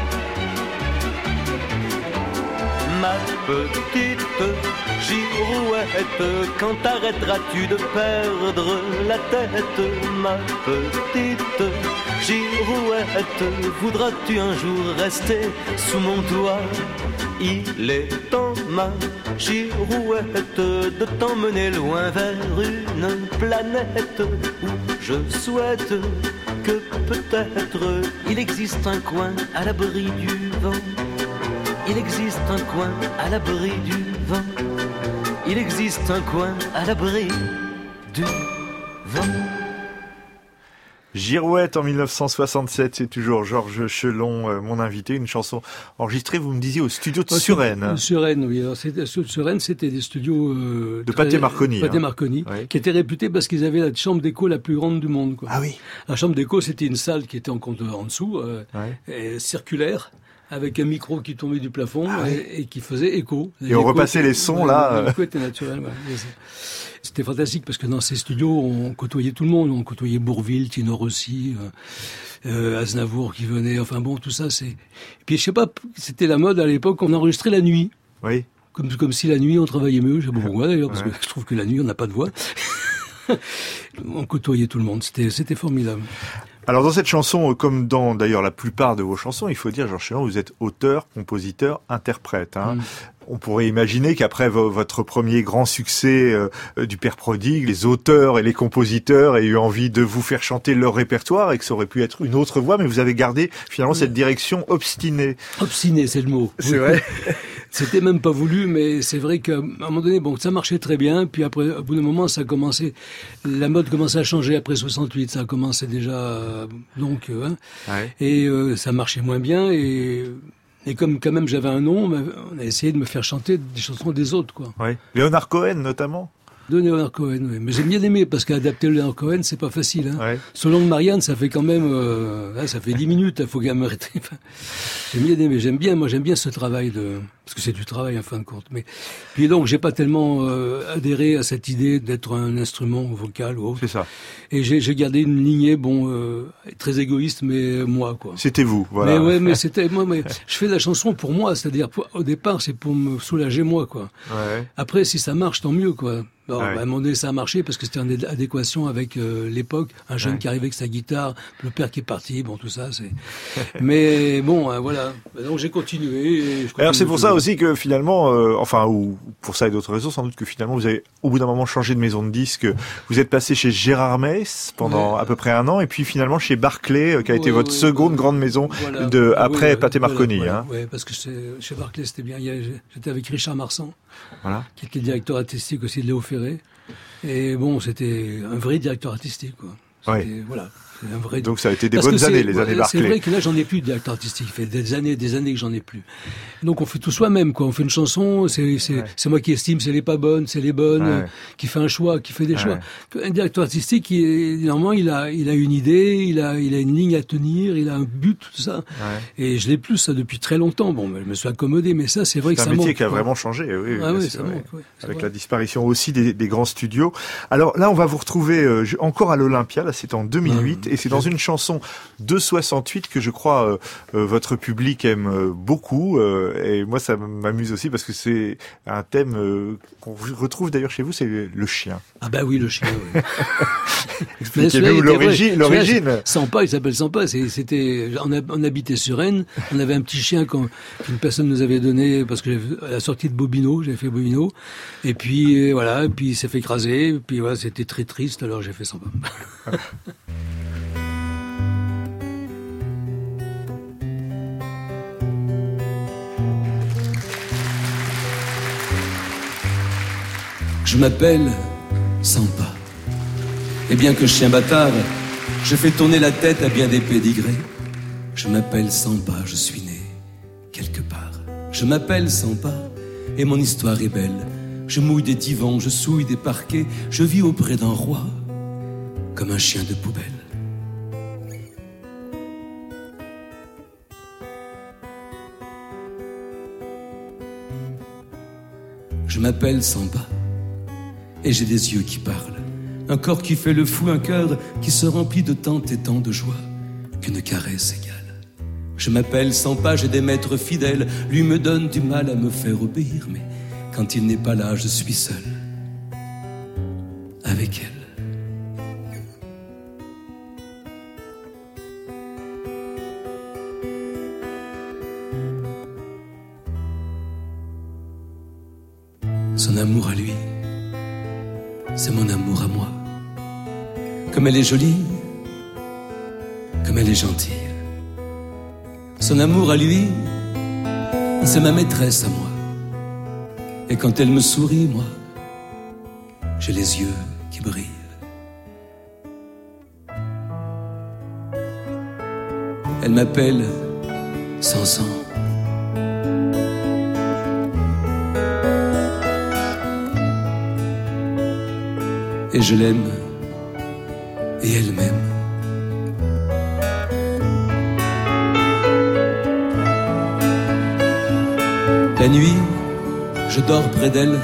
Ma petite girouette, quand arrêteras-tu de perdre la tête? Ma petite girouette, voudras-tu un jour rester sous mon toit? Il est temps, ma girouette, de t'emmener loin vers une planète où je souhaite que peut-être il existe un coin à l'abri du vent. Il existe un coin à l'abri du vent. Il existe un coin à l'abri du vent. Girouette en 1967, c'est toujours Georges Chelon, mon invité, une chanson enregistrée, vous me disiez, au studio de Suresnes. Suresnes, oui. Alors, Suresnes, c'était des studios de Pathé Marconi. Pathé Marconi, qui étaient réputés parce qu'ils avaient la chambre d'écho la plus grande du monde, quoi. Ah oui. La chambre d'écho, c'était une salle qui était en dessous, circulaire, avec un micro qui tombait du plafond et qui faisait écho. Et on repassait les sons, là. L'écho était naturel, C'était fantastique parce que dans ces studios, on côtoyait tout le monde. On côtoyait Bourvil, Tino Rossi, Aznavour qui venait. Enfin bon, tout ça, c'est... Et puis je sais pas, c'était la mode à l'époque, on enregistrait la nuit. Oui. Comme si la nuit on travaillait mieux. Je sais pas pourquoi d'ailleurs, parce que je trouve que la nuit on n'a pas de voix. On côtoyait tout le monde. C'était formidable. Alors dans cette chanson, comme dans d'ailleurs la plupart de vos chansons, il faut dire, Georges Chelon, vous êtes auteur, compositeur, interprète. On pourrait imaginer qu'après votre premier grand succès du Père Prodigue, les auteurs et les compositeurs aient eu envie de vous faire chanter leur répertoire et que ça aurait pu être une autre voix, mais vous avez gardé finalement cette direction obstinée. Obstinée, c'est le mot. C'est vrai. C'était même pas voulu, mais c'est vrai qu'à un moment donné, bon, ça marchait très bien, puis après, au bout d'un moment, ça a commencé, la mode commençait à changer après 68, ça a commencé déjà, et ça marchait moins bien, et comme quand même j'avais un nom, on a essayé de me faire chanter des chansons des autres, quoi. Oui. Léonard Cohen, notamment. De Léonard Cohen, oui. Mais j'ai bien aimé, parce qu'adapter Léonard Cohen, c'est pas facile, Selon Marianne, ça fait quand même, ça fait 10 minutes, il faut quand même arrêter. Enfin, j'ai bien aimé, j'aime bien ce travail parce que c'est du travail en fin de compte. Mais puis donc j'ai pas tellement adhéré à cette idée d'être un instrument vocal ou autre. C'est ça. Et j'ai gardé une lignée très égoïste, mais moi, quoi. C'était vous, voilà. Mais c'était moi. Mais je fais de la chanson pour moi, c'est-à-dire au départ c'est pour me soulager moi, quoi. Ouais. Après si ça marche, tant mieux, quoi. Bon, à un moment donné, ça a marché parce que c'était en adéquation avec l'époque. Un jeune qui arrivait avec sa guitare, le père qui est parti, bon, tout ça, c'est... Mais bon, voilà. Donc j'ai continué. Alors c'est pour ça aussi que finalement, ou pour ça et d'autres raisons, sans doute que finalement vous avez au bout d'un moment changé de maison de disque. Vous êtes passé chez Gérard Mess pendant à peu près 1 an, et puis finalement chez Barclay, qui a été votre seconde grande maison après Pathé Marconi. Oui, parce que chez Barclay c'était bien. J'étais avec Richard Marsan, qui était directeur artistique aussi de Léo Ferré. Et bon, c'était un vrai directeur artistique, quoi. Voilà. Un vrai... Donc ça a été des bonnes années, les années Barclay. C'est vrai que là, j'en ai plus de directeur artistique. Il fait des années que j'en ai plus. Donc on fait tout soi-même, quoi. On fait une chanson, c'est moi qui estime c'est les pas bonnes, c'est les bonnes, qui fait un choix, qui fait des choix. Un directeur artistique, normalement, il a une idée, il a une ligne à tenir, il a un but, tout ça. Et je l'ai plus, ça, depuis très longtemps. Bon, je me suis accommodé, mais ça, c'est vrai que ça manque. C'est un métier qui a vraiment changé, ça manque, avec la disparition aussi des grands studios. Alors là, on va vous retrouver encore à l'Olympia, là, c'est en 2008. Et c'est dans une chanson de 68 que je crois votre public aime beaucoup. Et moi, ça m'amuse aussi parce que c'est un thème qu'on retrouve d'ailleurs chez vous, c'est le chien. Ah bah oui, le chien, oui. Expliquez-nous l'origine. Sampa, il s'appelle Sampa. On habitait sur Rennes. On avait un petit chien qu'une personne nous avait donné parce que à la sortie de Bobino, j'avais fait Bobino. Et puis voilà, et puis il s'est fait écraser. Et puis voilà, c'était très triste. Alors j'ai fait Sampa. Je m'appelle Sampa. Et bien que chien bâtard, Je fais tourner la tête à bien des pédigrés. Je m'appelle Sampa, je suis né quelque part. Je m'appelle Sampa et mon histoire est belle. Je mouille des divans, je souille des parquets. Je vis auprès d'un roi comme un chien de poubelle. Je m'appelle Sampa et j'ai des yeux qui parlent. Un corps qui fait le fou, un cœur qui se remplit de tant et tant de joie qu'une caresse égale. Je m'appelle Sampa, j'ai des maîtres fidèles. Lui me donne du mal à me faire obéir, mais quand il n'est pas là, je suis seul avec elle. Son amour à lui, c'est mon amour à moi. Comme elle est jolie, comme elle est gentille. Son amour à lui, c'est ma maîtresse à moi. Et quand elle me sourit, moi, j'ai les yeux qui brillent. Elle m'appelle Sansan. Et je l'aime, et elle m'aime. La nuit, je dors près d'elle.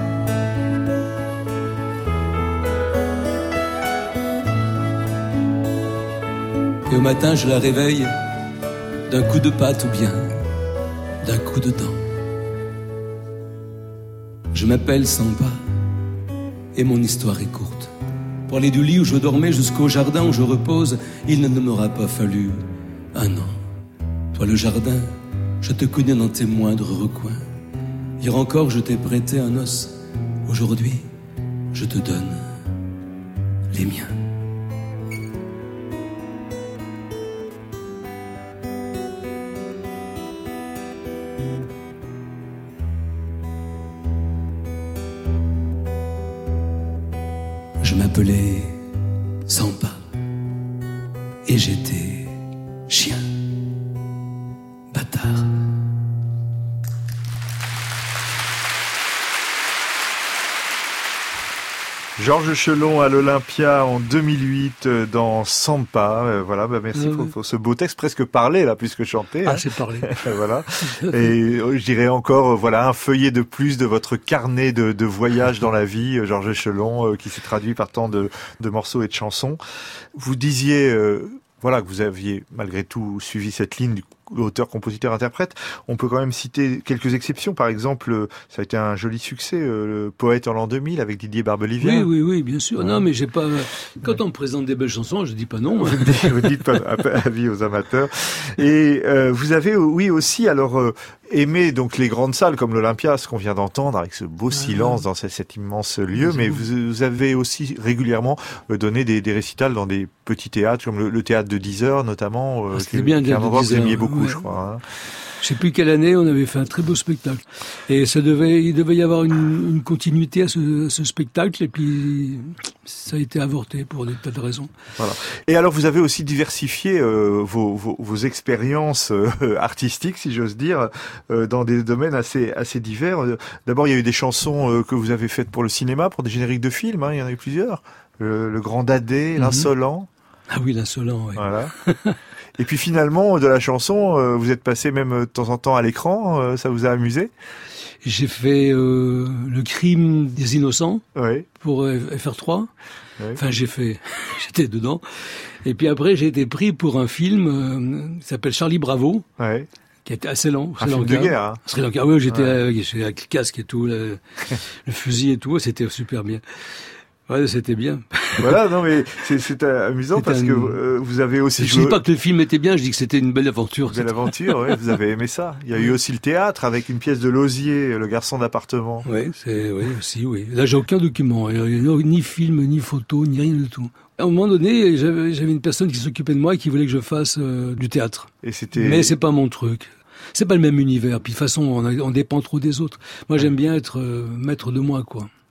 Et au matin, je la réveille d'un coup de patte ou bien d'un coup de dent. Je m'appelle Sampa et mon histoire est courte. Pour aller du lit où je dormais jusqu'au jardin où je repose, il ne m'aura pas fallu un an. Toi le jardin, je te connais dans tes moindres recoins. Hier encore je t'ai prêté un os. Aujourd'hui, je te donne les miens. Je m'appelais Sampa et j'étais chien bâtard. Georges Chelon à l'Olympia en 2008 dans Sampa. Voilà, merci pour ce beau texte presque parlé là, plus que chanté. Ah, c'est parlé. Voilà. Et je dirais encore, voilà, un feuillet de plus de votre carnet de voyage dans la vie, Georges Chelon, qui s'est traduit par tant de morceaux et de chansons. Vous disiez, voilà, que vous aviez malgré tout suivi cette ligne du auteur, compositeur, interprète. On peut quand même citer quelques exceptions. Par exemple, ça a été un joli succès, le Poète en l'an 2000 avec Didier Barbelivien. Oui, bien sûr. Ouais. Non, mais j'ai pas. Quand on me présente des belles chansons, je dis pas non. Vous dites pas avis aux amateurs. Et vous avez, oui, aussi, alors aimé donc les grandes salles comme l'Olympia, ce qu'on vient d'entendre avec ce beau silence dans cet immense lieu. Mais vous avez aussi régulièrement donné des récitals dans des petits théâtres comme le théâtre de 10 heures notamment. C'était bien, un endroit que vous aimiez beaucoup. Ouais. Je crois. Hein. Je sais plus quelle année, on avait fait un très beau spectacle. Et il devait y avoir une continuité à ce spectacle, et puis ça a été avorté pour des tas de raisons. Voilà. Et alors, vous avez aussi diversifié vos expériences artistiques, si j'ose dire, dans des domaines assez divers. D'abord, il y a eu des chansons que vous avez faites pour le cinéma, pour des génériques de films, hein, il y en a eu plusieurs. Le Grand Dadé, l'Insolent. Ah oui, l'Insolent, oui. Voilà. Et puis finalement, de la chanson, vous êtes passé même de temps en temps à l'écran, ça vous a amusé? J'ai fait Le Crime des Innocents pour FR3. Oui. Enfin, j'étais dedans. Et puis après, j'ai été pris pour un film qui s'appelle Charlie Bravo. Ouais. Qui était assez lent. Un film de guerre, hein. Sri Lanka, oui, j'étais avec le casque et tout, le fusil et tout, c'était super bien. Ouais, c'était bien. Voilà, non mais c'est amusant parce que vous avez aussi joué... Je dis pas que le film était bien, je dis que c'était une belle aventure. Une belle aventure, oui, vous avez aimé ça. Il y a eu aussi le théâtre avec une pièce de Lausier, Le garçon d'appartement. Oui, aussi. Là, j'ai aucun document, ni film, ni photo, ni rien du tout. À un moment donné, j'avais une personne qui s'occupait de moi et qui voulait que je fasse du théâtre. Mais c'est pas mon truc. C'est pas le même univers. Puis de toute façon, on dépend trop des autres. Moi, j'aime bien être maître de moi, quoi.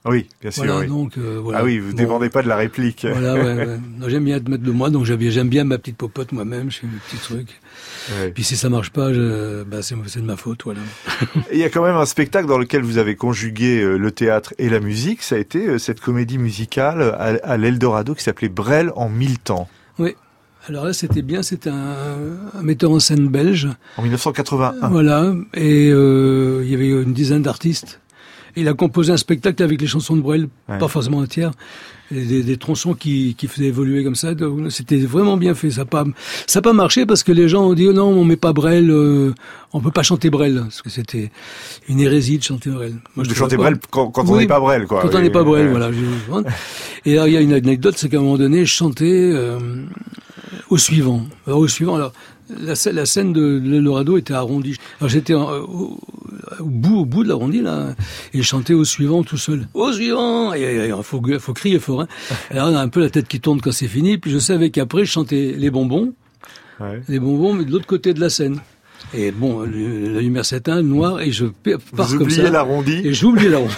Oui, bien sûr. Voilà, oui. donc, voilà. Ah oui, vous ne dépendez pas de la réplique. Voilà, ouais. Non, j'aime bien mettre de moi, donc j'aime bien ma petite popote moi-même, je fais mes petits trucs. Ouais. Puis si ça marche pas, c'est de ma faute, voilà. Il y a quand même un spectacle dans lequel vous avez conjugué le théâtre et la musique. Ça a été cette comédie musicale à l'Eldorado qui s'appelait Brel en 1000 temps. Oui. Alors là, c'était bien, c'était un metteur en scène belge. En 1981. Voilà. Et il y avait une dizaine d'artistes. Il a composé un spectacle avec les chansons de Brel, pas forcément entières, des tronçons qui faisaient évoluer comme ça. Donc, c'était vraiment bien fait. Ça a pas marché parce que les gens ont dit non, on met pas Brel, on peut pas chanter Brel, parce que c'était une hérésie de chanter Brel. Moi, de chanter Brel quand on n'est pas Brel, quoi. Quand on n'est pas Brel, voilà. Et alors il y a une anecdote, c'est qu'à un moment donné, je chantais au suivant. Alors la scène de l'Eldorado était arrondie. Alors j'étais au bout de l'arrondi là, et je chantais au suivant tout seul. Au suivant, il faut crier fort. Hein. Alors on a un peu la tête qui tourne quand c'est fini. Puis je savais qu'après je chantais les bonbons, mais de l'autre côté de la scène. Et bon, la lumière s'éteint, le noir, et je pars comme ça. Vous oubliez l'arrondi. Et j'ai oublié l'arrondi.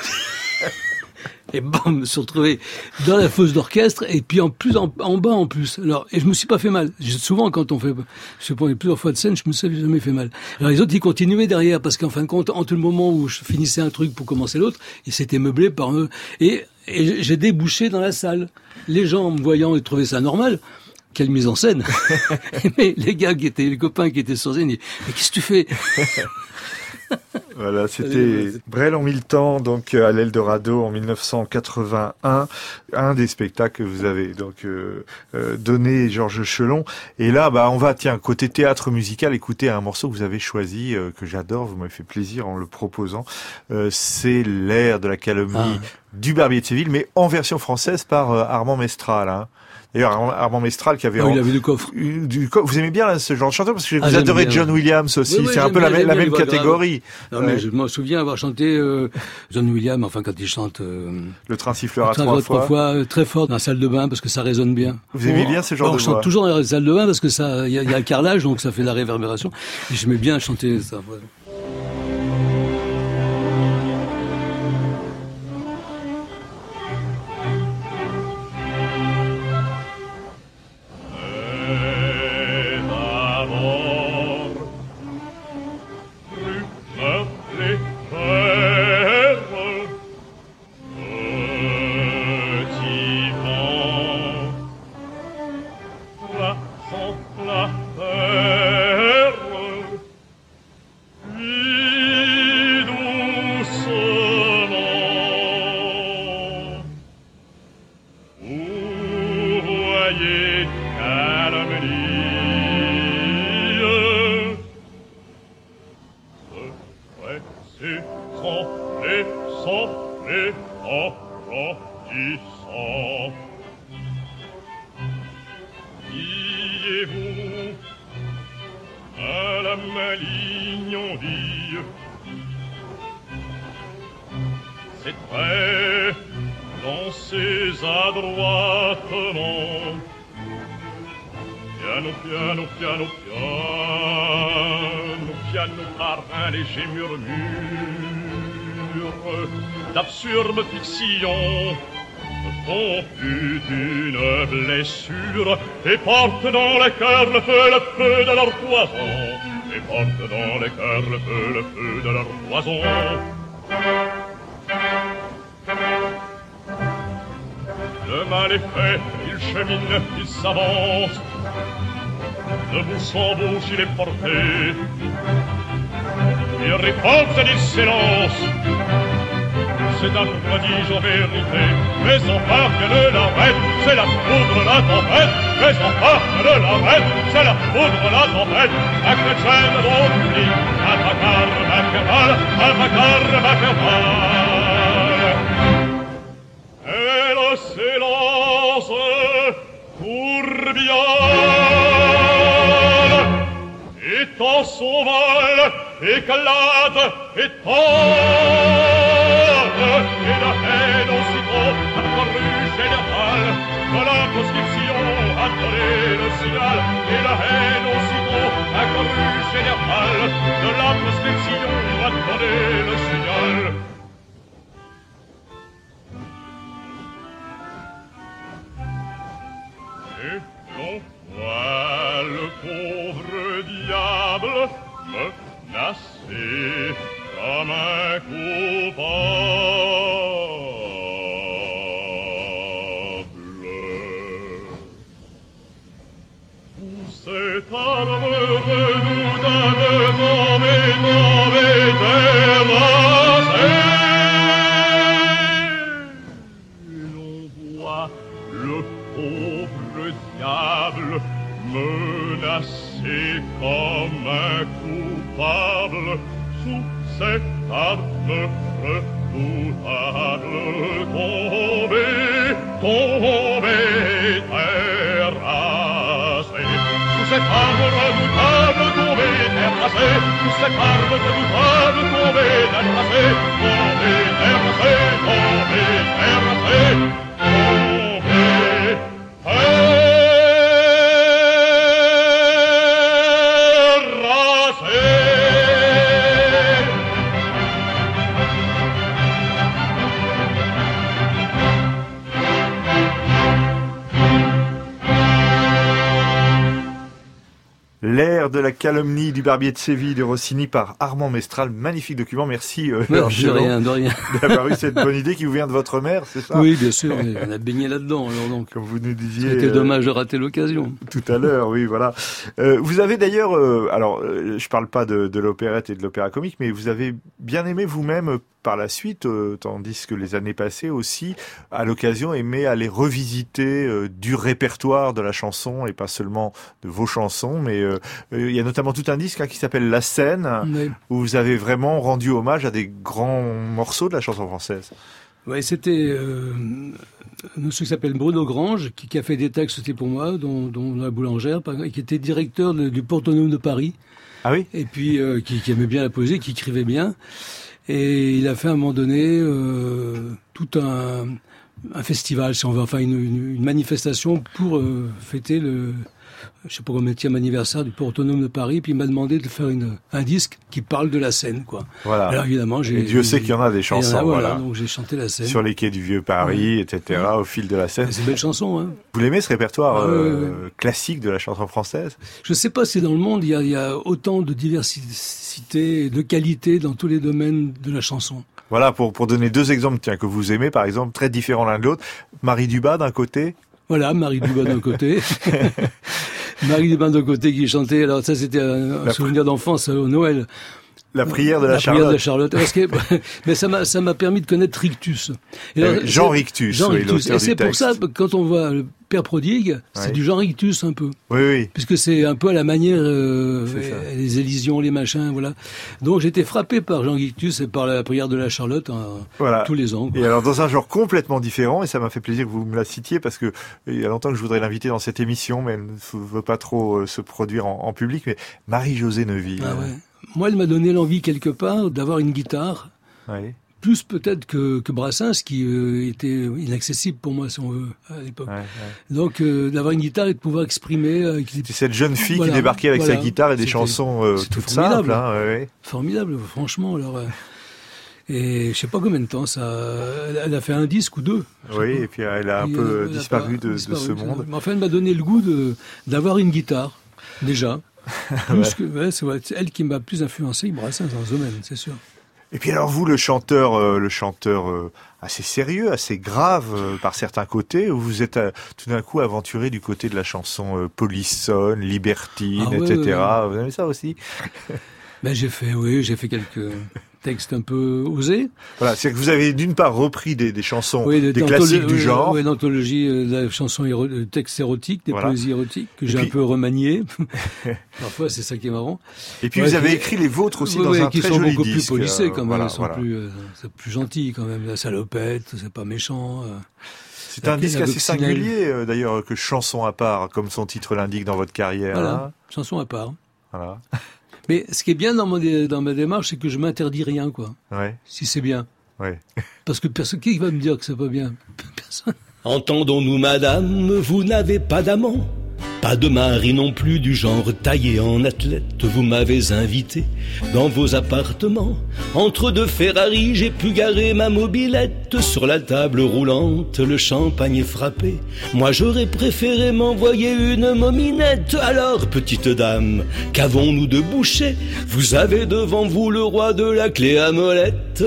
Et bon, je me suis retrouvé dans la fosse d'orchestre, et puis en bas en plus. Alors, et je me suis pas fait mal. Souvent, quand on fait, je prends plusieurs fois de scène, je me suis jamais fait mal. Alors les autres, ils continuaient derrière, parce qu'en fin de compte, entre le moment où je finissais un truc pour commencer l'autre, ils s'étaient meublés par eux. Et j'ai débouché dans la salle. Les gens, en me voyant, ils trouvaient ça normal. Quelle mise en scène. Mais les copains qui étaient sur scène, ils disaient, mais qu'est-ce que tu fais? Voilà, c'était Brel en 1000 temps, donc à l'Eldorado en 1981, un des spectacles que vous avez donc donné, Georges Chelon. Et là, on va, côté théâtre musical, écouter un morceau que vous avez choisi, que j'adore, vous m'avez fait plaisir en le proposant. C'est l'air de la calomnie du Barbier de Séville, mais en version française par Armand Mestral, hein. D'ailleurs, Armand Mestral qui avait... il avait du coffre. Vous aimez bien ce genre de chanteur parce que vous adorez John Williams aussi. Oui, c'est un peu la même catégorie. Non, mais je me souviens avoir chanté John Williams, enfin quand il chante... Le train sifflera trois fois. Très fort dans la salle de bain parce que ça résonne bien. Vous aimez bien ce genre de voix? On chante toujours dans la salle de bain parce que ça, il y a un carrelage, donc ça fait de la réverbération. Et j'aimais bien chanter ça. Ouais. C'est vrai, dansez adroitement. Piano, piano, piano, piano, piano par un léger murmure d'absurde fiction font plus d'une blessure et portent dans les cœurs le feu de leur poison. Et portent dans les cœurs le feu de leur poison. Le mal est fait, il chemine, il s'avance. De bouche en bouche, il est porté. Il riposte et il s'élance. C'est un prodige en vérité. Mais en part de l'arrête, c'est la foudre, la tempête. Mais en part de l'arrête, c'est la foudre, la tempête. A chrétienne dont tu dis, attacar ma fermal, Elle s'élance, tourbillonne, étend son vol, éclate, étonne, et la haine aussitôt apparut générale, de la conscription a donné le signal, et la haine aussitôt apparut générale, de la conscription a donné le signal. pauvre diable menacé comme un coupable. Cet arbre redoutable tombé, terrassé. L'on voit le pauvre diable menacé comme un coupable sous cet arbre redoutable tombé, terrassé. Cet arbre redoutable tombé, terrassé. Cet arbre redoutable tombé, terrassé. Tombé, terrassé, tombé, terrassé. Tombé, terrassé. L'air de la calomnie du Barbier de Séville de Rossini par Armand Mestral. Magnifique document. Merci. De rien. D'avoir eu cette bonne idée qui vous vient de votre mère, c'est ça? Oui, bien sûr. On a baigné là-dedans. Alors donc, comme vous nous disiez. C'était dommage de rater l'occasion. Tout à l'heure, oui, voilà. Vous avez d'ailleurs, je parle pas de l'opérette et de l'opéra comique, mais vous avez bien aimé vous-même par la suite, tandis que les années passées aussi, à l'occasion, aimé aller revisiter du répertoire de la chanson et pas seulement de vos chansons, mais il y a notamment tout un disque qui s'appelle La Scène, oui, où vous avez vraiment rendu hommage à des grands morceaux de la chanson française. Oui, c'était monsieur qui s'appelle Bruno Grange, qui a fait des textes aussi pour moi, dont La Boulangère, qui était directeur du Port Autonome de Paris. Ah oui. Et puis qui aimait bien la poésie, qui écrivait bien. Et il a fait à un moment donné tout un festival, si on veut, enfin une manifestation pour fêter je sais pas combien de anniversaire du Port Autonome de Paris. Puis il m'a demandé de faire un disque qui parle de la Seine, quoi. Voilà. Alors évidemment, Dieu sait qu'il y en a des chansons. Voilà. Donc j'ai chanté la Seine. Sur les quais du Vieux Paris, etc. Au fil de la Seine. C'est une belle chanson, hein. Vous l'aimez, ce répertoire classique de la chanson française? Je sais pas si dans le monde il y a autant de diversité, de qualité dans tous les domaines de la chanson. Voilà, pour donner deux exemples, que vous aimez, par exemple, très différents l'un de l'autre. Marie Dubas d'un côté. Voilà, Marie Dubas d'un côté. Marie Dubas d'un côté qui chantait, alors ça c'était un souvenir d'enfance au Noël. La prière de la Charlotte. La prière de la Charlotte. Mais ça m'a permis de connaître Rictus. Jean Rictus, oui, l'auteur et c'est du pour texte. ça, quand on voit le Père Prodigue, c'est du Jean Rictus un peu. Oui. Puisque c'est un peu à la manière, les Élysions, les machins, voilà. Donc j'étais frappé par Jean Rictus et par la prière de la Charlotte tous les ans, quoi. Et alors dans un genre complètement différent, et ça m'a fait plaisir que vous me la citiez, parce que il y a longtemps que je voudrais l'inviter dans cette émission, mais elle ne veut pas trop se produire en public, mais Marie-Josée Neuville. Ah ouais. Moi, elle m'a donné l'envie quelque part d'avoir une guitare, plus peut-être que Brassens, qui était inaccessible pour moi, si on veut, à l'époque. Donc, d'avoir une guitare et de pouvoir exprimer... C'est cette jeune fille qui débarquait avec sa guitare et des chansons toutes simples. Formidable, franchement. Alors, et je sais pas combien de temps elle a fait un disque ou deux. Oui, et puis elle a un peu disparu de ce monde. Mais enfin, elle m'a donné le goût d'avoir une guitare, déjà. C'est elle qui m'a plus influencé que Brassens dans ce domaine, c'est sûr. Et puis alors vous, le chanteur assez sérieux, assez grave par certains côtés, vous êtes tout d'un coup aventuré du côté de la chanson polissonne, libertine, etc. Ouais. Vous aimez ça aussi? Ben j'ai fait quelques textes un peu osés. Voilà, c'est que vous avez d'une part repris des chansons, des classiques du genre. Oui, d'anthologie de la chanson textes érotiques, des poésies érotiques, que j'ai un peu remaniées. Parfois, c'est ça qui est marrant. Et puis vous avez écrit les vôtres aussi dans un très joli disque. Qui sont beaucoup plus polissés quand même, c'est plus gentil quand même. La salopette, c'est pas méchant. C'est un disque assez singulier d'ailleurs, que Chanson à part, comme son titre l'indique dans votre carrière. Voilà, Chanson à part. Voilà. Mais ce qui est bien dans ma démarche, c'est que je m'interdis rien, quoi. Ouais. Si c'est bien. Ouais. Parce que qui va me dire que c'est pas bien? Personne. Entendons-nous, madame, vous n'avez pas d'amant. Pas de mari non plus du genre taillé en athlète. Vous m'avez invité dans vos appartements. Entre deux Ferrari, j'ai pu garer ma mobilette. Sur la table roulante, le champagne est frappé. Moi j'aurais préféré m'envoyer une mominette. Alors, petite dame, qu'avons-nous de boucher? Vous avez devant vous le roi de la clé à molette.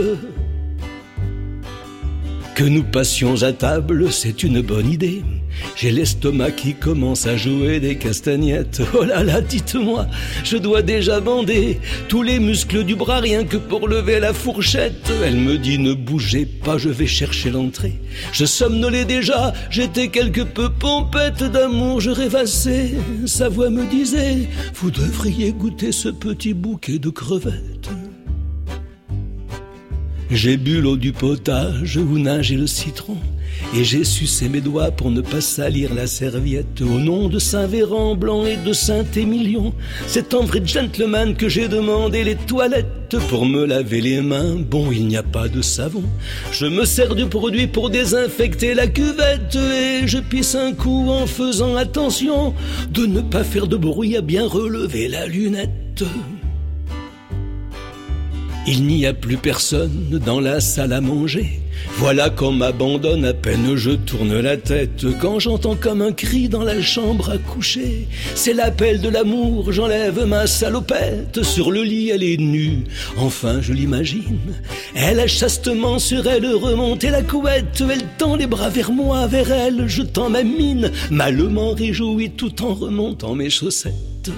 Que nous passions à table, c'est une bonne idée. J'ai l'estomac qui commence à jouer des castagnettes. Oh là là, dites-moi, je dois déjà bander tous les muscles du bras rien que pour lever la fourchette. Elle me dit ne bougez pas, je vais chercher l'entrée. Je somnolais déjà, j'étais quelque peu pompette d'amour, je rêvassais. Sa voix me disait, vous devriez goûter ce petit bouquet de crevettes. J'ai bu l'eau du potage où nageait le citron et j'ai sucé mes doigts pour ne pas salir la serviette. Au nom de Saint-Véran blanc et de Saint-Émilion, c'est en vrai gentleman que j'ai demandé les toilettes pour me laver les mains. Bon, il n'y a pas de savon, je me sers du produit pour désinfecter la cuvette et je pisse un coup en faisant attention de ne pas faire de bruit, à bien relever la lunette. Il n'y a plus personne dans la salle à manger. Voilà qu'on m'abandonne, à peine je tourne la tête, quand j'entends comme un cri dans la chambre à coucher. C'est l'appel de l'amour, j'enlève ma salopette. Sur le lit elle est nue, enfin je l'imagine. Elle a chastement sur elle remonté la couette. Elle tend les bras vers moi, vers elle, je tends ma mine, malement réjoui tout en remontant mes chaussettes.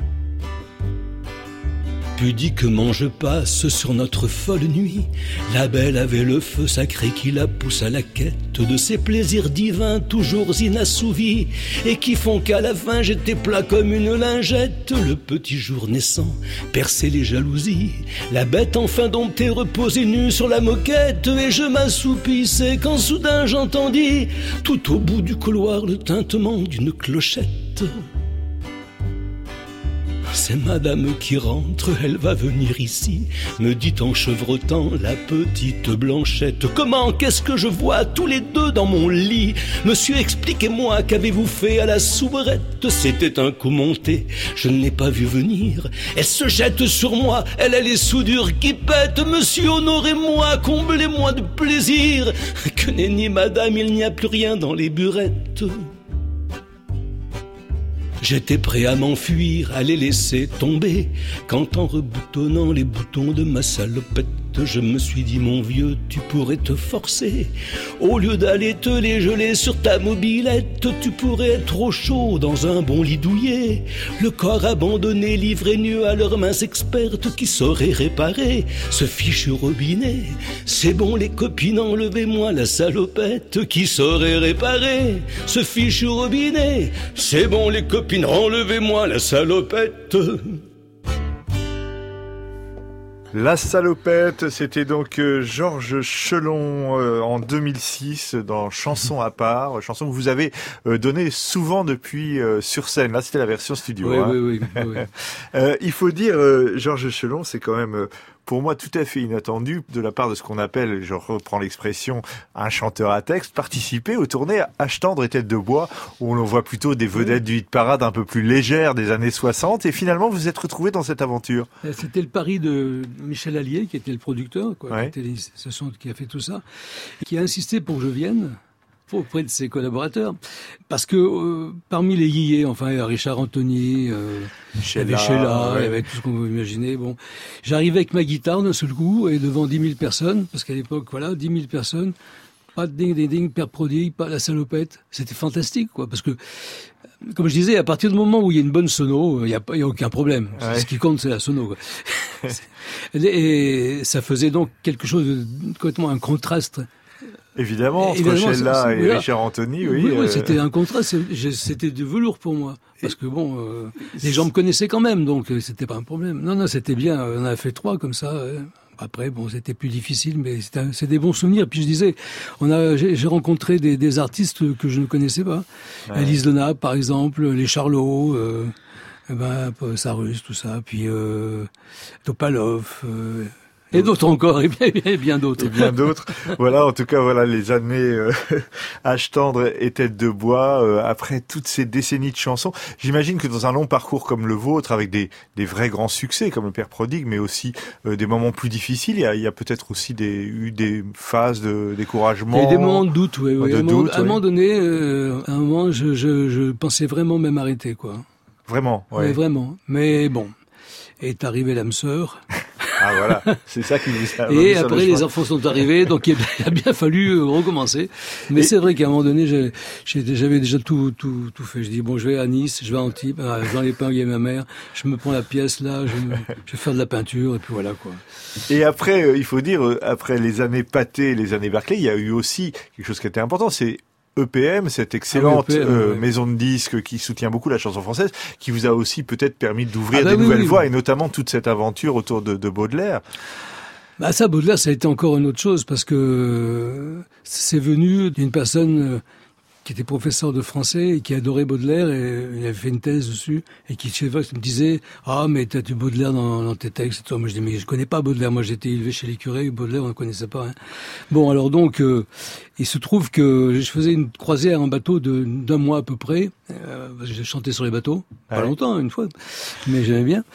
Pudiquement je passe sur notre folle nuit. La belle avait le feu sacré qui la pousse à la quête de ces plaisirs divins toujours inassouvis et qui font qu'à la fin j'étais plat comme une lingette. Le petit jour naissant perçait les jalousies. La bête enfin domptée reposait nue sur la moquette et je m'assoupissais quand soudain j'entendis tout au bout du couloir le tintement d'une clochette. C'est madame qui rentre, elle va venir ici, me dit en chevrotant la petite Blanchette. Comment, qu'est-ce que je vois tous les deux dans mon lit? Monsieur, expliquez-moi, qu'avez-vous fait à la soubrette? C'était un coup monté, je ne l'ai pas vu venir. Elle se jette sur moi, elle a les soudures qui pètent. Monsieur, honorez-moi, comblez-moi de plaisir. Que nenni madame, il n'y a plus rien dans les burettes. J'étais prêt à m'enfuir, à les laisser tomber, quand en reboutonnant les boutons de ma salopette, je me suis dit mon vieux, tu pourrais te forcer. Au lieu d'aller te les geler sur ta mobilette, tu pourrais être au chaud dans un bon lit douillet. Le corps abandonné, livré nu à leurs mains expertes qui sauraient réparer ce fichu robinet. C'est bon les copines, enlevez-moi la salopette qui saurait réparer ce fichu robinet. C'est bon les copines, enlevez-moi la salopette. La salopette, c'était donc Georges Chelon en 2006 dans Chanson à part, chanson que vous avez donnée souvent depuis sur scène. Là, c'était la version studio. Oui, hein. oui. Il faut dire, Georges Chelon, c'est quand même pour moi tout à fait inattendu de la part de ce qu'on appelle, je reprends l'expression, un chanteur à texte, participer aux tournées H tendre et tête de bois, où l'on voit plutôt des vedettes du hit parade un peu plus légères des années 60, et finalement vous êtes retrouvé dans cette aventure. C'était le pari de Michel Allier, qui était le producteur, quoi, ouais. qui a fait tout ça, qui a insisté pour que je vienne auprès de ses collaborateurs, parce que parmi les yéyés, enfin, il y a Richard Anthony, il y avait Sheila, il y avait tout ce qu'on peut imaginer. Bon, j'arrivais avec ma guitare d'un seul coup et devant 10 000 personnes, parce qu'à l'époque, voilà, 10 000 personnes, pas de ding-ding-ding, père prodigue, pas la salopette. C'était fantastique, quoi, parce que, comme je disais, à partir du moment où il y a une bonne sono, il y a aucun problème. Ouais. Ce qui compte, c'est la sono, quoi. Et ça faisait donc quelque chose de complètement un contraste. Évidemment, entre Sheila et Richard Anthony, oui. Oui, c'était un contraste, c'était du velours pour moi. Parce que bon, les gens me connaissaient quand même, donc c'était pas un problème. Non, c'était bien, on a fait 3 comme ça. Après, bon, c'était plus difficile, mais c'est des bons souvenirs. Puis je disais, j'ai rencontré des artistes que je ne connaissais pas. Ouais. Alice Donat, par exemple, les Charlots, Sarus, tout ça. Puis Topalov, Et d'autres encore, et bien d'autres. Et bien d'autres. Voilà, en tout cas, voilà les années âge tendre et tête de bois. Après toutes ces décennies de chansons, j'imagine que dans un long parcours comme le vôtre, avec des vrais grands succès comme Le Père Prodigue, mais aussi des moments plus difficiles, il y a peut-être aussi eu des phases de découragement. Il y a des moments de doute, oui. À un moment donné, je pensais vraiment même arrêter, quoi. Vraiment, ouais. Oui, vraiment. Mais bon, est arrivée l'âme sœur. Ah voilà, c'est ça qui vous a Et après les enfants sont arrivés, donc il a bien fallu recommencer. Mais c'est vrai qu'à un moment donné, j'avais déjà tout fait. Je dis bon, je vais à Nice, je vais à Antibes, dans les Pins, il y a ma mère, je me prends la pièce là, je vais faire de la peinture et puis voilà quoi. Et après, il faut dire, après les années Pathé, les années Berkeley, il y a eu aussi quelque chose qui était important, c'est EPM, cette excellente maison de disques qui soutient beaucoup la chanson française, qui vous a aussi peut-être permis d'ouvrir des nouvelles voies, et notamment toute cette aventure autour de Baudelaire. Bah ça, Baudelaire, ça a été encore une autre chose, parce que c'est venu d'une personne qui était professeur de français et qui adorait Baudelaire, et il avait fait une thèse dessus, et qui me disait « Ah, mais t'as du Baudelaire dans tes textes ?» et toi, moi je dis « Mais je connais pas Baudelaire, moi j'étais élevé chez les curés, Baudelaire on ne connaissait pas. » Bon, alors donc, il se trouve que je faisais une croisière en bateau d'un mois à peu près, j'ai chanté sur les bateaux, pas longtemps, une fois, mais j'aimais bien,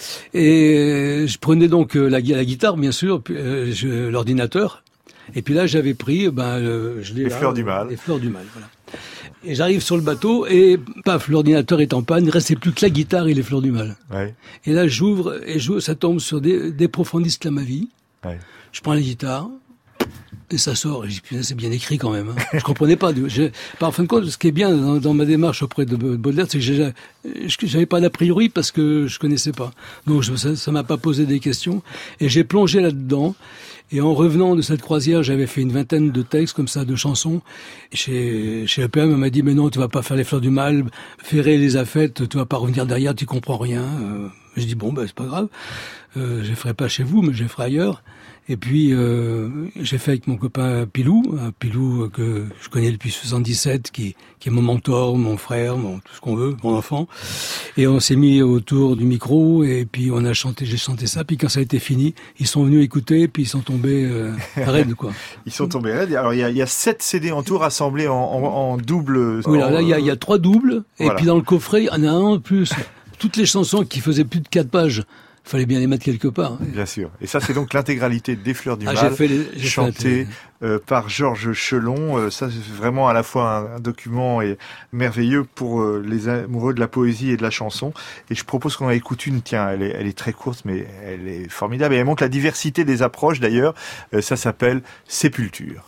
et je prenais donc la guitare, bien sûr, puis, l'ordinateur, et puis là j'avais pris les Fleurs du Mal. Les Fleurs du Mal, voilà. Et j'arrive sur le bateau et paf, l'ordinateur est en panne, il ne restait plus que la guitare et les Fleurs du Mal. Ouais. Et là j'ouvre et ça tombe sur des profondistes à ma vie. Ouais. Je prends la guitare et ça sort. Et je dis putain, c'est bien écrit quand même. Hein. Je comprenais pas. En fin de compte, ce qui est bien dans ma démarche auprès de Baudelaire, c'est que j'avais pas d'a priori parce que je connaissais pas. Donc ça m'a pas posé des questions et j'ai plongé là-dedans. Et en revenant de cette croisière, j'avais fait une vingtaine de textes comme ça, de chansons. Chez EPM, on m'a dit, mais non, tu vas pas faire les Fleurs du Mal, Ferré les a faites, tu vas pas revenir derrière, tu comprends rien. Je dis, bon, c'est pas grave, je les ferai pas chez vous, mais je les ferai ailleurs. Et puis, j'ai fait avec mon copain Pilou que je connais depuis 77, qui est mon mentor, mon frère, tout ce qu'on veut, mon enfant. Et on s'est mis autour du micro, et puis j'ai chanté ça, puis quand ça a été fini, ils sont venus écouter, puis ils sont tombés raides, quoi. Ils sont tombés raides. Alors, il y a 7 CD en tout rassemblés en double. Oui, alors là, il y a 3 doubles, voilà. Et puis dans le coffret, il y en a un en plus. Toutes les chansons qui faisaient plus de 4 pages. Fallait bien les mettre quelque part. Bien sûr. Et ça, c'est donc l'intégralité des Fleurs du Mal, chantée par Georges Chelon. Ça, c'est vraiment à la fois un document merveilleux pour les amoureux de la poésie et de la chanson. Et je propose qu'on en écoute une. Tiens, elle est très courte, mais elle est formidable. Et elle montre la diversité des approches, d'ailleurs. Ça s'appelle Sépulture.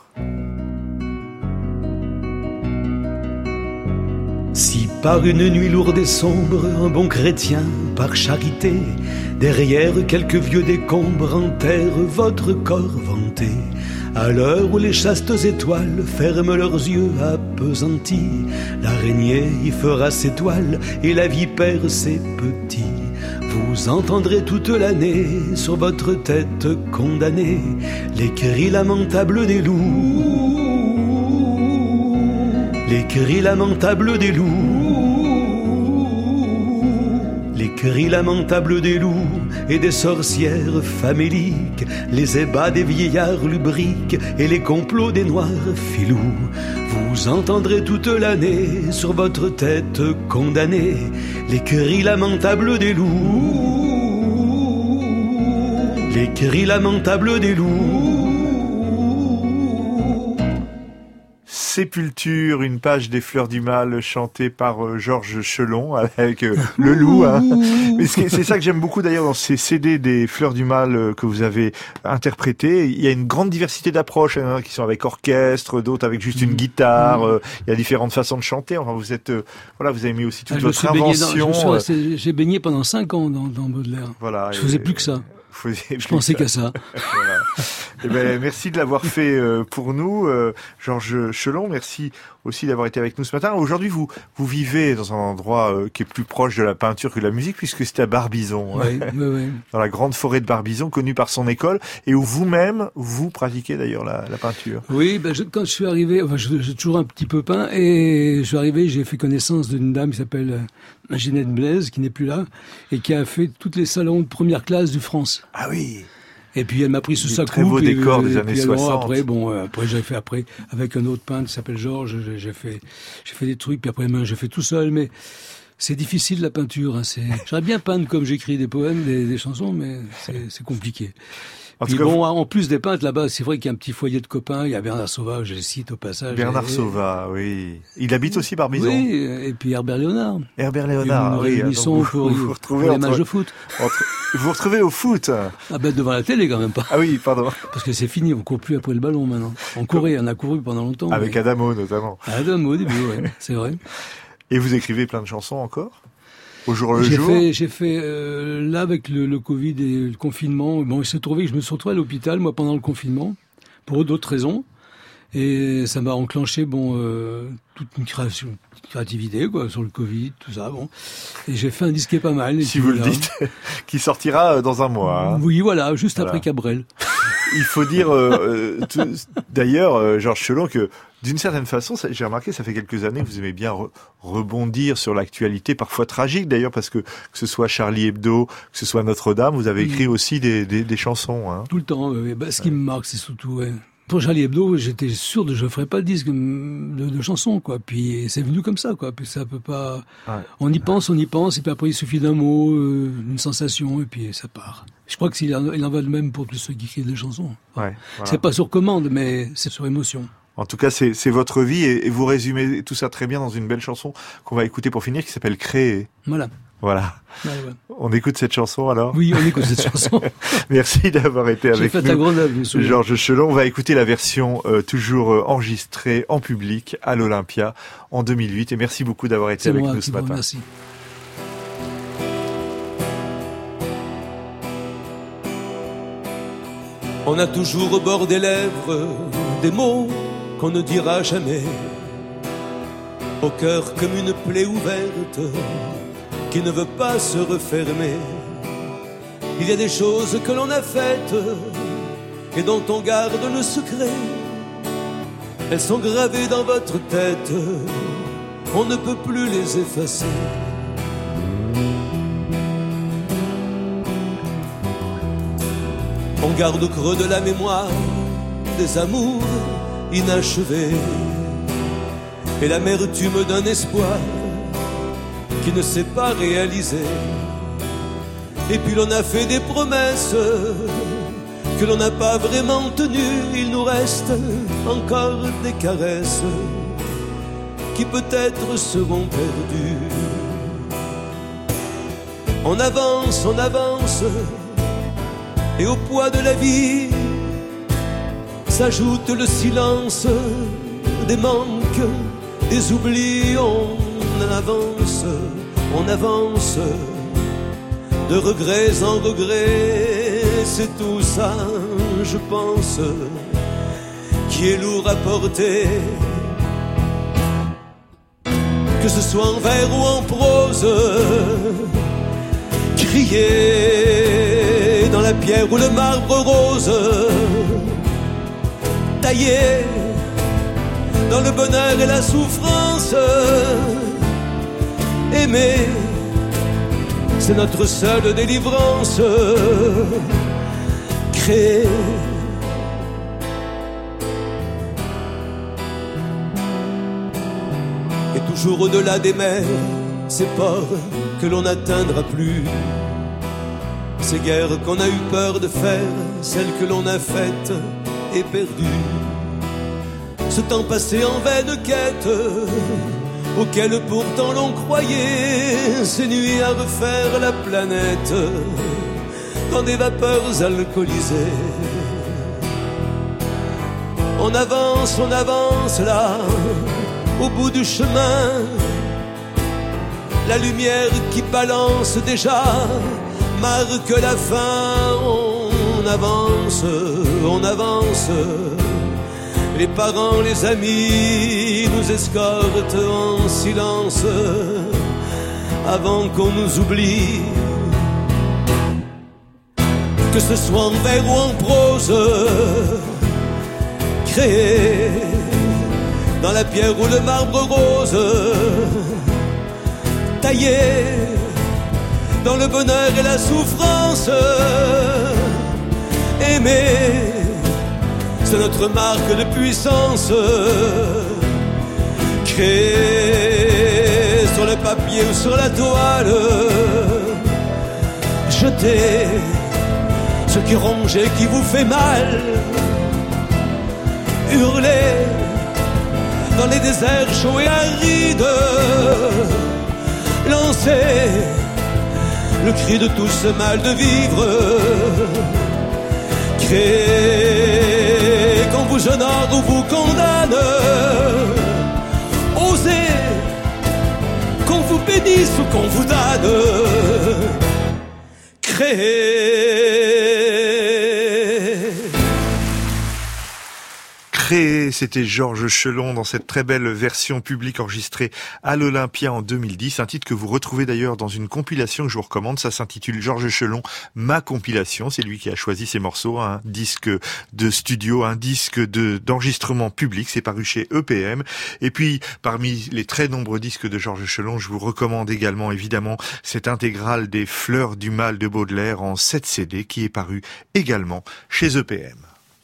Si par une nuit lourde et sombre, un bon chrétien, par charité, derrière quelques vieux décombres, enterre votre corps vanté, à l'heure où les chastes étoiles ferment leurs yeux appesantis, l'araignée y fera ses toiles et la vipère ses petits. Vous entendrez toute l'année sur votre tête condamnée les cris lamentables des loups. Les cris lamentables des loups, les cris lamentables des loups et des sorcières faméliques, les ébats des vieillards lubriques et les complots des noirs filous. Vous entendrez toute l'année sur votre tête condamnée les cris lamentables des loups, les cris lamentables des loups. Sépulture, une page des Fleurs du Mal chantée par Georges Chelon avec le loup. Hein. Mais c'est ça que j'aime beaucoup d'ailleurs dans ces CD des Fleurs du Mal que vous avez interprétés. Il y a une grande diversité d'approches, hein, qui sont avec orchestre, d'autres avec juste une guitare. Il y a différentes façons de chanter. Enfin, vous êtes, vous avez mis aussi toute votre invention. J'ai baigné pendant 5 ans dans Baudelaire. Voilà. Je faisais plus que ça. Je pensais qu'à ça. Voilà. Eh ben, merci de l'avoir fait pour nous, Georges Chelon. Merci aussi d'avoir été avec nous ce matin. Aujourd'hui, vous vivez dans un endroit qui est plus proche de la peinture que de la musique, puisque c'est à Barbizon, oui. Dans la grande forêt de Barbizon, connue par son école, et où vous-même, vous pratiquez d'ailleurs la peinture. Oui, quand je suis arrivé, j'ai toujours un petit peu peint, et je suis arrivé, j'ai fait connaissance d'une dame qui s'appelle Ginette Blaise, qui n'est plus là, et qui a fait tous les salons de première classe de France. Ah oui. Et puis elle m'a pris sous sa coupe. Très beau décor des années 60. Après j'ai fait avec un autre peintre qui s'appelle Georges, j'ai fait des trucs, puis après j'ai fait tout seul, mais c'est difficile la peinture. Hein, j'aimerais bien peindre comme j'écris des poèmes, des chansons, mais c'est compliqué. Puis en plus des peintres là-bas, c'est vrai qu'il y a un petit foyer de copains. Il y a Bernard Sauvage, je le cite au passage. Bernard Sauvage, oui. Il habite aussi Barbizon. Oui, et puis Herbert Léonard. Herbert Léonard, oui. Vous retrouvez les matchs de foot. Vous vous retrouvez au foot. Ah ben devant la télé quand même pas. Ah oui, pardon. Parce que c'est fini, on court plus après le ballon maintenant. On a couru pendant longtemps. Avec Adamo notamment. Adamo au début, ouais, c'est vrai. Et vous écrivez plein de chansons encore ? Au jour le jour. J'ai fait là avec le Covid et le confinement. Bon, il s'est trouvé que je me suis retrouvé à l'hôpital moi pendant le confinement pour d'autres raisons et ça m'a enclenché toute une créativité quoi sur le Covid, tout ça Et j'ai fait un disque qui est pas mal. Si vous le dites, qui sortira dans un mois. Hein. Oui, voilà, juste après Cabrel. Il faut dire d'ailleurs, Georges Chelon, que d'une certaine façon, j'ai remarqué, ça fait quelques années que vous aimez bien rebondir sur l'actualité, parfois tragique d'ailleurs, parce que ce soit Charlie Hebdo, que ce soit Notre-Dame, vous avez écrit aussi des chansons. Hein. Tout le temps. Ce qui me marque, c'est surtout... Pour Charlie Hebdo, j'étais sûr que je ferais pas de disque de chansons, quoi. Puis c'est venu comme ça, quoi. Puis ça peut pas... Ouais. On y pense, et puis après il suffit d'un mot, d'une sensation, et puis ça part. Je crois qu'il en va de même pour tous ceux qui écrivent des chansons. Ouais, voilà. C'est pas sur commande, mais c'est sur émotion. En tout cas, c'est votre vie, et vous résumez tout ça très bien dans une belle chanson qu'on va écouter pour finir, qui s'appelle Créer. Voilà. Ouais. On écoute cette chanson alors ? Oui, on écoute cette chanson. Merci d'avoir été avec nous. Georges Chelon, on va écouter la version toujours enregistrée en public à l'Olympia en 2008. Et merci beaucoup d'avoir été avec nous ce matin. Merci. On a toujours au bord des lèvres des mots qu'on ne dira jamais, au cœur comme une plaie ouverte qui ne veut pas se refermer. Il y a des choses que l'on a faites et dont on garde le secret. Elles sont gravées dans votre tête, on ne peut plus les effacer. On garde au creux de la mémoire des amours inachevés et l'amertume d'un espoir qui ne s'est pas réalisé. Et puis l'on a fait des promesses que l'on n'a pas vraiment tenues. Il nous reste encore des caresses qui peut-être seront perdues. On avance, et au poids de la vie s'ajoute le silence des manques, des oublis. On avance, de regrets en regrets. C'est tout ça, je pense, qui est lourd à porter. Que ce soit en vers ou en prose, crier dans la pierre ou le marbre rose, tailler dans le bonheur et la souffrance. Aimer, c'est notre seule délivrance. Créer, et toujours au-delà des mers, ces ports que l'on n'atteindra plus, ces guerres qu'on a eu peur de faire, celles que l'on a faites et perdues, ce temps passé en vaine quête, auquel pourtant l'on croyait, ces nuits à refaire la planète dans des vapeurs alcoolisées. On avance là, au bout du chemin, la lumière qui balance déjà marque la fin. On avance, les parents, les amis nous escortent en silence avant qu'on nous oublie. Que ce soit en vers ou en prose, créer dans la pierre ou le marbre rose, tailler dans le bonheur et la souffrance. Aimer, c'est notre marque de puissance. Créer sur le papier ou sur la toile, jeter ce qui ronge et qui vous fait mal, hurler dans les déserts chauds et arides, lancer le cri de tout ce mal de vivre, créer qu'on vous honore ou vous condamne, oser qu'on vous bénisse ou qu'on vous donne, créer. C'était Georges Chelon dans cette très belle version publique enregistrée à l'Olympia en 2010, un titre que vous retrouvez d'ailleurs dans une compilation que je vous recommande. Ça s'intitule Georges Chelon, ma compilation. C'est lui qui a choisi ces morceaux, un disque de studio, un disque d'enregistrement public. C'est paru chez EPM. Et puis, parmi les très nombreux disques de Georges Chelon, je vous recommande également, évidemment, cette intégrale des Fleurs du Mal de Baudelaire en 7 CD qui est paru également chez EPM.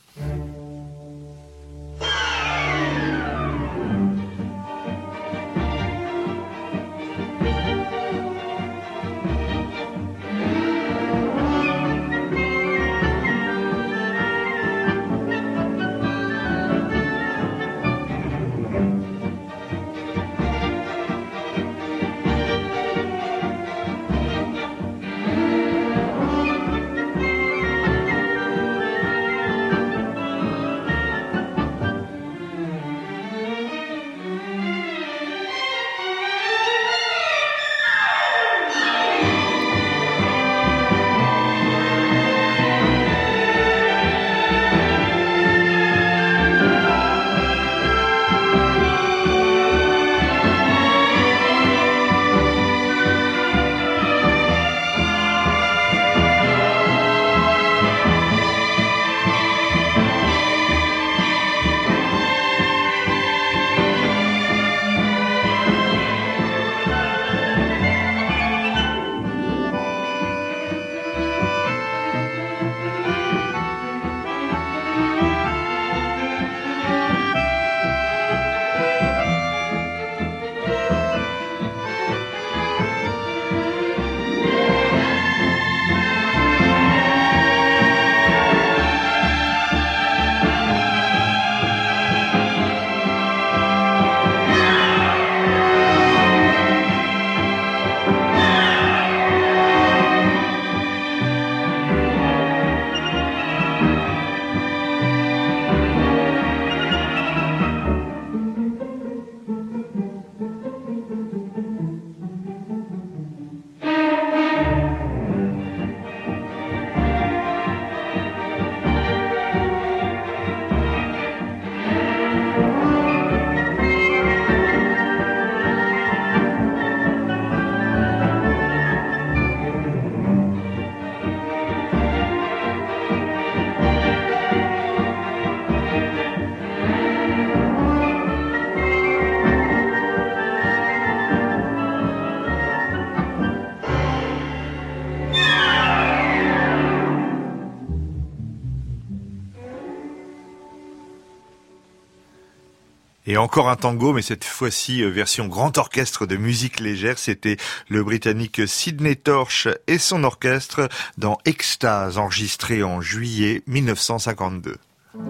Et encore un tango, mais cette fois-ci version grand orchestre de musique légère. C'était le Britannique Sidney Torch et son orchestre dans Extase, enregistré en juillet 1952.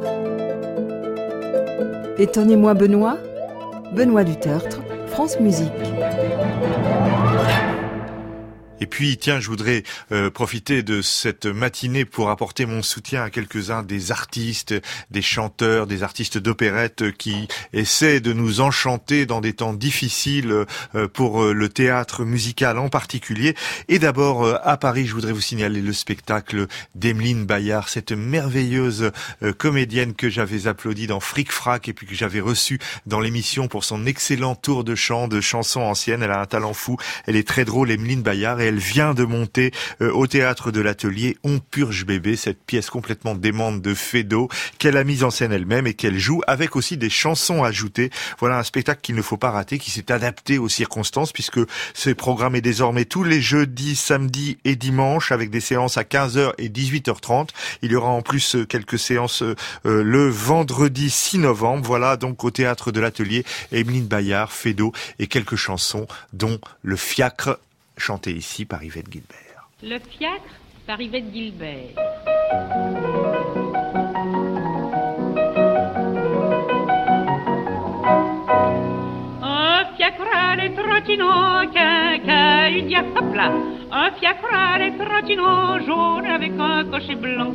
Étonnez-moi Benoît, Benoît Dutertre, France Musique. Et puis, tiens, je voudrais profiter de cette matinée pour apporter mon soutien à quelques-uns des artistes, des chanteurs, des artistes d'opérette qui essaient de nous enchanter dans des temps difficiles pour le théâtre musical en particulier. Et d'abord, à Paris, je voudrais vous signaler le spectacle d'Emeline Bayard, cette merveilleuse comédienne que j'avais applaudie dans Fric Frac et puis que j'avais reçue dans l'émission pour son excellent tour de chant de chansons anciennes. Elle a un talent fou, elle est très drôle, Emeline Bayard. Et elle vient de monter au théâtre de l'Atelier On purge bébé, cette pièce complètement démente de Feydeau qu'elle a mise en scène elle-même et qu'elle joue avec aussi des chansons ajoutées. Voilà un spectacle qu'il ne faut pas rater, qui s'est adapté aux circonstances puisque c'est programmé désormais tous les jeudis, samedis et dimanches avec des séances à 15h et 18h30. Il y aura en plus quelques séances le vendredi 6 novembre. Voilà donc au théâtre de l'Atelier, Emeline Bayard, Feydeau et quelques chansons dont Le Fiacre, chanté ici par Yvette Guilbert. Le Fiacre par Yvette Guilbert. Un fiacre à les trottinants, quinquin, une diap, hop là. Un fiacre à les trottinants, jaune avec un cocher blanc.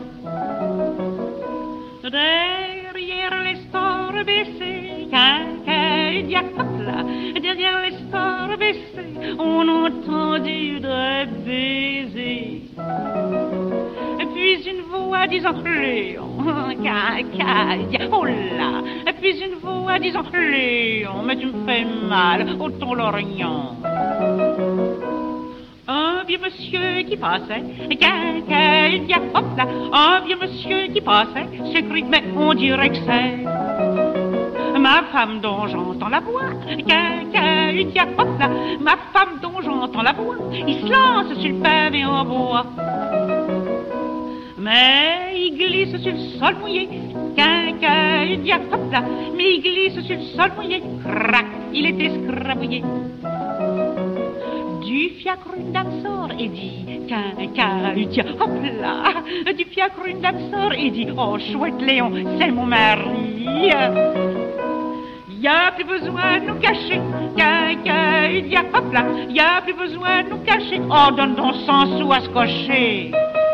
Derrière les stores baissés, quinquin, une diap, hop là. Derrière les stores baissés, on entendit des baisers. Puis une voix disant Léon, quinquin, oh là. Puis une voix disant Léon, mais tu me fais mal au ton lorgnon. Un vieux monsieur qui passait, quinquin, hop là. Un vieux monsieur qui passait, s'écrie, mais on dirait que c'est ma femme dont j'entends la voix, quinquin, hop là. Ma femme dont j'entends la voix, il se lance sur le pavé en bois. Mais il glisse sur le sol mouillé, quinquin, hop là. Mais il glisse sur le sol mouillé, crac, il est escrabouillé. Du fiacre une dame sort et dit, quinquin, hop là. Du fiacre une dame sort et dit, oh chouette Léon, c'est mon mari. Y a plus besoin de nous cacher, quinquin, hop là. Y a plus besoin de nous cacher, oh donne donc 100 sous à se cocher.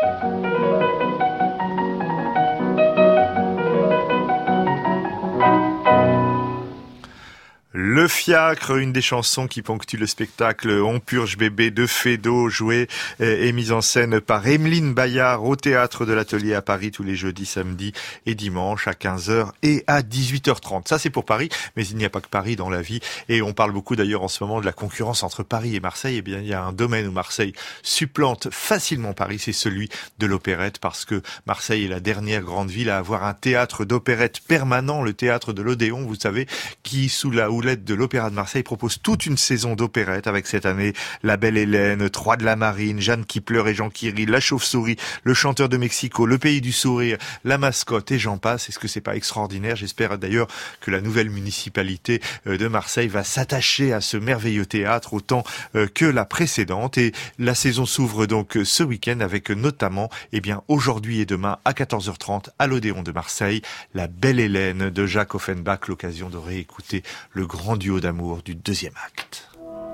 Le Fiacre, une des chansons qui ponctue le spectacle On purge bébé de Feydeau, joué et mise en scène par Emeline Bayard au théâtre de l'Atelier à Paris tous les jeudis, samedis et dimanches à 15h et à 18h30. Ça c'est pour Paris, mais il n'y a pas que Paris dans la vie et on parle beaucoup d'ailleurs en ce moment de la concurrence entre Paris et Marseille. Eh bien il y a un domaine où Marseille supplante facilement Paris, c'est celui de l'opérette parce que Marseille est la dernière grande ville à avoir un théâtre d'opérette permanent, le théâtre de l'Odéon, vous savez, qui sous la houlette de l'Opéra de Marseille propose toute une saison d'opérette avec cette année La Belle Hélène, Trois de la Marine, Jeanne qui pleure et Jean qui rit, La Chauve-souris, Le Chanteur de Mexico, Le Pays du Sourire, La Mascotte et j'en passe. Est-ce que c'est pas extraordinaire? J'espère d'ailleurs que la nouvelle municipalité de Marseille va s'attacher à ce merveilleux théâtre autant que la précédente et la saison s'ouvre donc ce week-end avec notamment, eh bien, aujourd'hui et demain à 14h30 à l'Odéon de Marseille, La Belle Hélène de Jacques Offenbach, l'occasion de réécouter le grand duo d'amour du deuxième acte.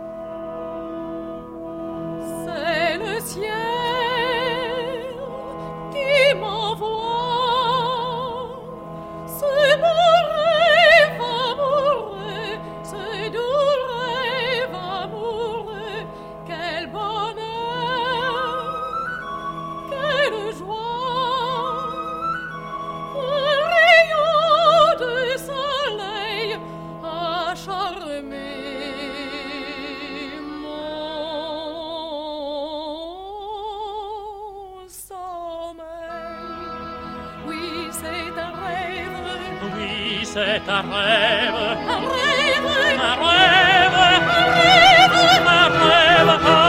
C'est le ciel qui m'envoie, c'est mon rêve amoureux, c'est doux rêve amoureux, quel bonheur, quelle joie, un rayon de soleil a charmé mon sommeil. Oui, c'est un rêve. Oui, c'est un rêve. Un rêve. Un rêve. Un rêve. Un rêve.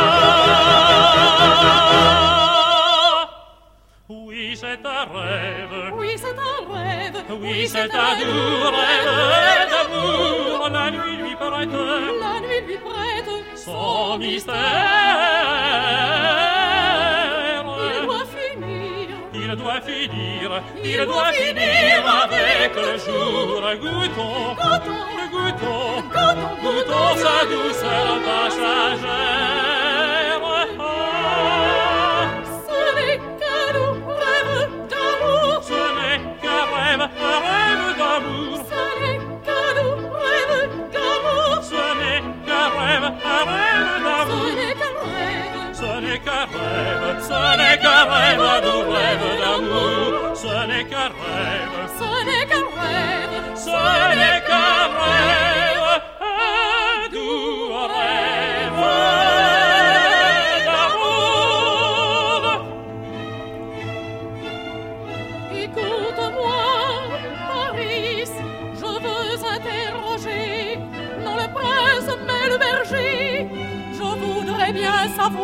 Oui, c'est un rêve. Oui, c'est un rêve. Oui, c'est un doux rêve d'amour. La nuit lui prête. La nuit lui prête son mystère. Il doit finir. Il doit finir. Il doit finir avec le jour. Goûtons. Goûtons. Goûtons. Goûtons. Goûtons sa douceur passagère. Ce n'est qu'un doux rêve d'amour. Ce n'est qu'un rêve d'amour. Ce n'est qu'un doux rêve d'amour. Ce n'est qu'un rêve d'amour. Ce n'est qu'un rêve. Ce n'est qu'un rêve, doux rêve d'amour. Ce n'est qu'un rêve. Ce n'est qu'un rêve. Ce n'est qu'un rêve, un doux rêve d'amour.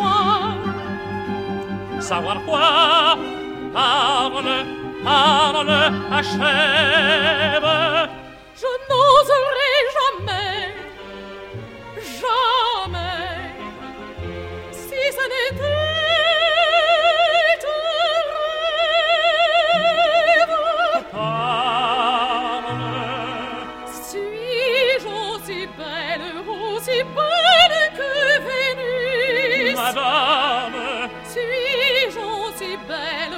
savoir. Savoir quoi? Parle, parle, achève. Je n'oserai jamais, jamais, si ce n'était un rêve. Parle. Suis-je aussi belle que Vénus? Madame. Suis-je aussi belle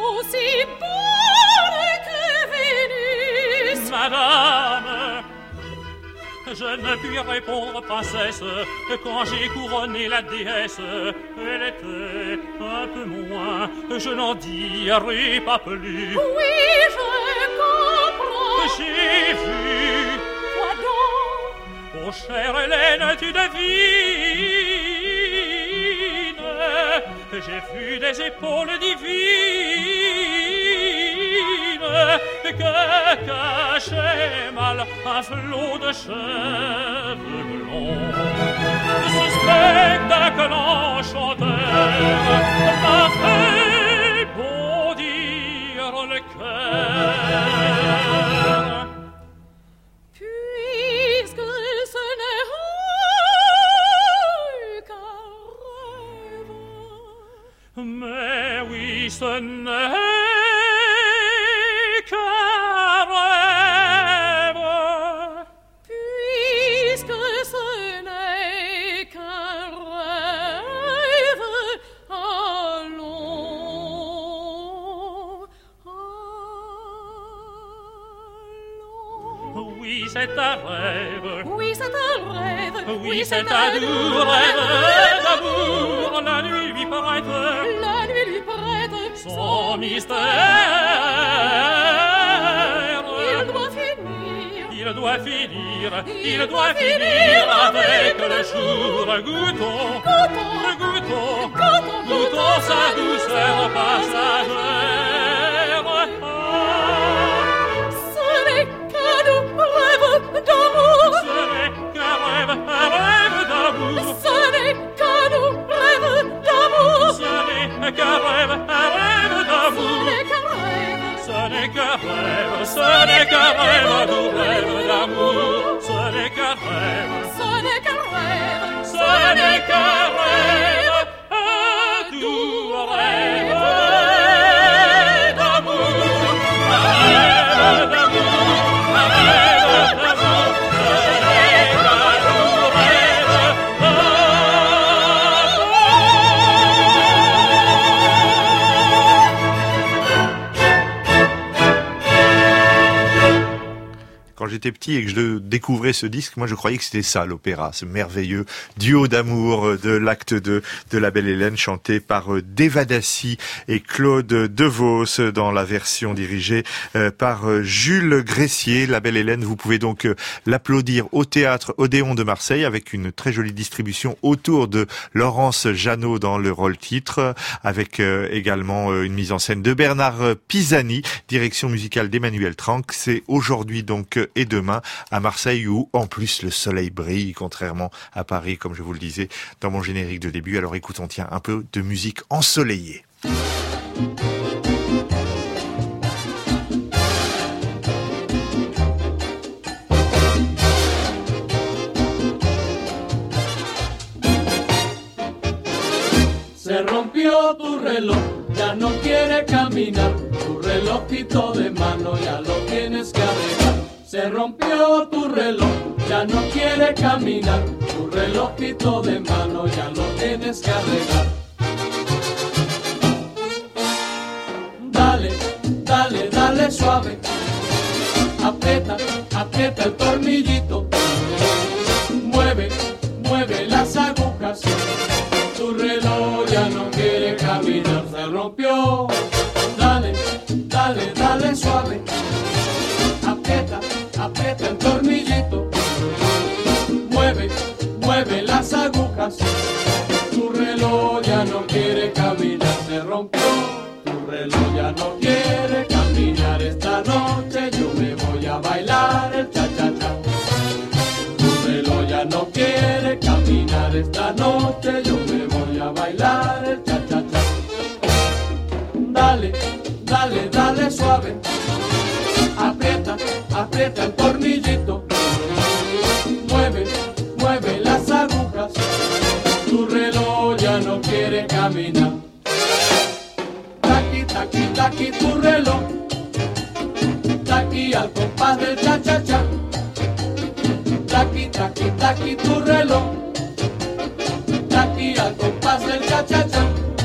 que Vénus? Madame, je ne puis répondre, princesse, que quand j'ai couronné la déesse, elle était un peu moins, je n'en dirai pas plus. Oui, je comprends. J'ai vu. Quoi donc? Oh, chère Hélène, tu devines, j'ai vu des épaules divines que cachait mal un flot de cheveux blonds. Ce spectacle enchanteur m'a fait bondir le cœur. Puisque ce n'est qu'un rêve. Mais oui, ce n'est qu'un rêve. Puisque ce n'est qu'un rêve, allons, allons. Oui, c'est un rêve. Oui, c'est un rêve. Oui, c'est un doux rêve d'amour. La nuit lui prête. La nuit lui prête son mystère. Il doit finir. Il doit finir. Il doit finir avec le jour. Goûtons. Goûtons. Goûtons sa douceur passagère. Ce n'est qu'un doux rêve d'amour. Ce n'est qu'un rêve d'amour. Ce n'est qu'un doux rêve d'amour. Ce n'est qu'un rêve d'amour. Ce n'est qu'un rêve. Ce n'est qu'un rêve, doux rêve d'amour. Ce n'est qu'un rêve. Ce n'est qu'un rêve. Ce n'est qu'un rêve, un doux rêve d'amour. Un rêve d'amour. Un rêve d'amour. Ce n'est qu'un doux rêve d'amour. Quand j'étais petit et que je découvrais ce disque, moi je croyais que c'était ça l'opéra, ce merveilleux duo d'amour de l'acte 2 de La Belle Hélène, chanté par Devadassi et Claude Devos dans la version dirigée par Jules Gressier. La Belle Hélène, vous pouvez donc l'applaudir au théâtre Odéon de Marseille avec une très jolie distribution autour de Laurence Jeannot dans le rôle titre, avec également une mise en scène de Bernard Pisani, direction musicale d'Emmanuel Trank. C'est aujourd'hui donc et demain à Marseille où en plus le soleil brille, contrairement à Paris, comme je vous le disais dans mon générique de début. Alors écoutons, tiens, un peu de musique ensoleillée. Se rompió tu reloj, ya no quiere caminar, tu relojito de mano ya lo tienes que arreglar. Se rompió tu reloj, ya no quiere caminar, tu relojito de mano ya lo tienes que arreglar. Dale, dale, dale suave, aprieta, aprieta el tornillito, mueve, mueve las agujas, tu reloj ya no quiere caminar, se rompió. Dale, dale, dale suave, aprieta, aprieta el tornillito, mueve, mueve las agujas, tu reloj ya no quiere caminar, se rompió. Tu reloj ya no quiere caminar, esta noche yo me voy a bailar el cha-cha-cha. Tu reloj ya no quiere caminar, esta noche yo me voy a bailar dale, dale, dale suave. Aprieta, aprieta el tornillito. Mueve, mueve las agujas. Tu reloj ya no quiere caminar. Taqui, taqui, taqui tu reloj. Taqui al compás del cha-cha-cha. Taqui, taqui, taqui tu reloj. Taqui al compás del cha-cha-cha.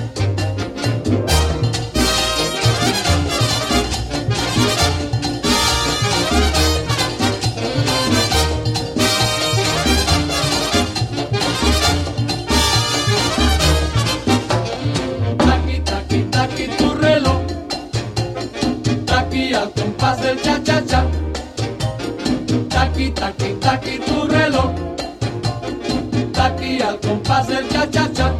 Al compás del cha-cha-cha. Taqui, taqui, taqui tu reloj. Taqui al compás del cha-cha-cha.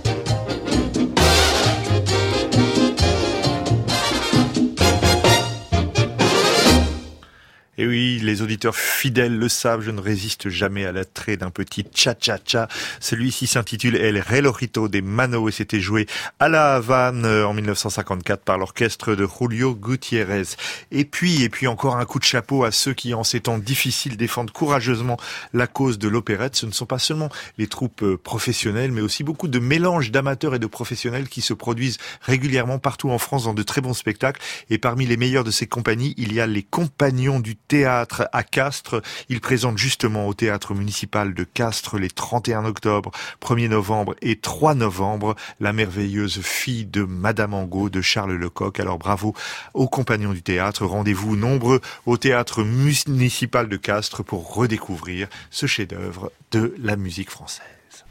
Et oui, les auditeurs fidèles le savent, je ne résiste jamais à l'attrait d'un petit cha-cha-cha. Celui-ci s'intitule El Relojito de Mano et c'était joué à La Havane en 1954 par l'orchestre de Julio Gutiérrez. Et puis encore un coup de chapeau à ceux qui, en ces temps difficiles, défendent courageusement la cause de l'opérette. Ce ne sont pas seulement les troupes professionnelles, mais aussi beaucoup de mélanges d'amateurs et de professionnels qui se produisent régulièrement partout en France dans de très bons spectacles. Et parmi les meilleurs de ces compagnies, il y a les Compagnons du Théâtre à Castres. Ils présentent justement au Théâtre municipal de Castres les 31 octobre, 1er novembre et 3 novembre la merveilleuse Fille de Madame Angot de Charles Lecoq. Alors bravo aux Compagnons du Théâtre. Rendez-vous nombreux au Théâtre municipal de Castres pour redécouvrir ce chef-d'œuvre de la musique française.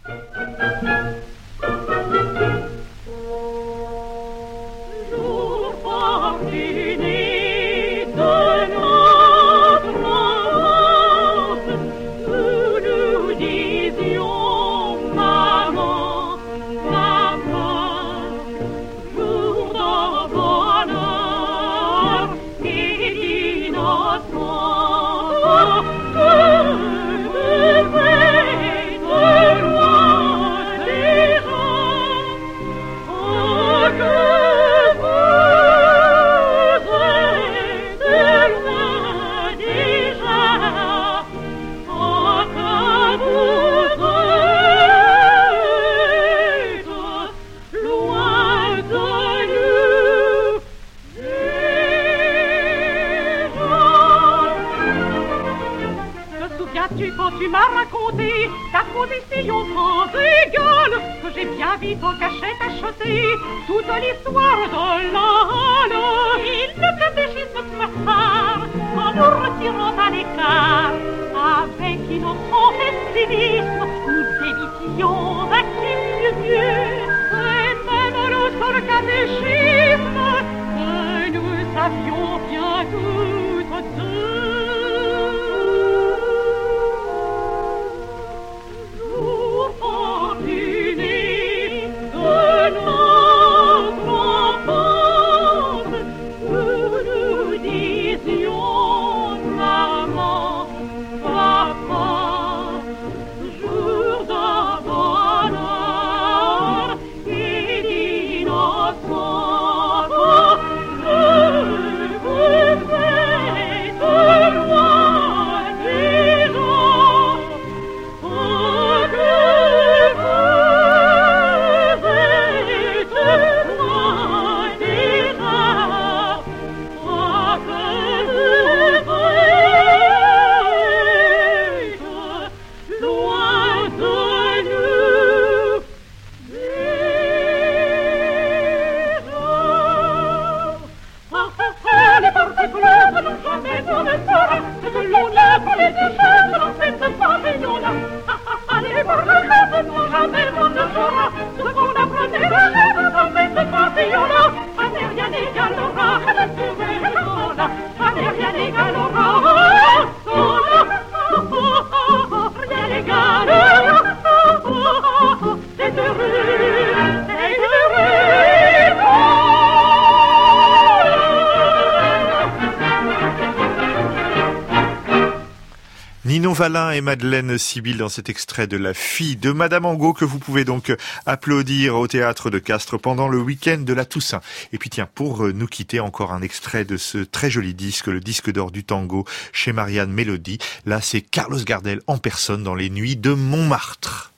Tu m'as raconté ta condition sans égal, que j'ai bien vite en cachette acheté toute l'histoire de l'âne. Il ne catéchisme que ma part en nous retirant à l'écart. Avec innocence et cynisme, nous débitions à qui mieux mieux. Et même le seul catéchisme que nous savions bien toutes deux. Ninon Valin et Madeleine Sibyl dans cet extrait de La fille de Madame Angot que vous pouvez donc applaudir au théâtre de Castres pendant le week-end de la Toussaint. Et puis tiens, pour nous quitter, encore un extrait de ce très joli disque, le disque d'or du tango chez Marianne Mélodie. Là, c'est Carlos Gardel en personne dans les nuits de Montmartre.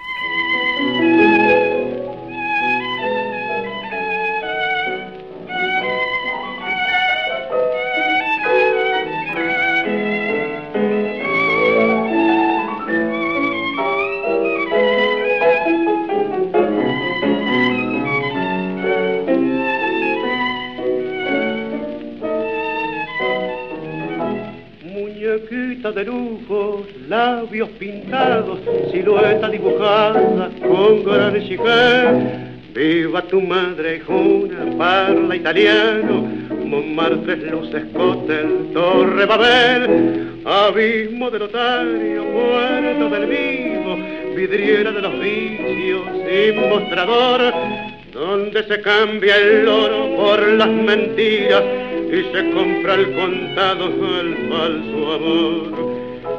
De lujo, labios pintados, silueta dibujada con gran chiqué. Viva tu madre, Juna, parla italiano, Montmartre, luces, cóctel, Torre Babel, abismo del otario, puerto del vivo, vidriera de los vicios y mostrador, donde se cambia el oro por las mentiras y se compra al contado el falso amor.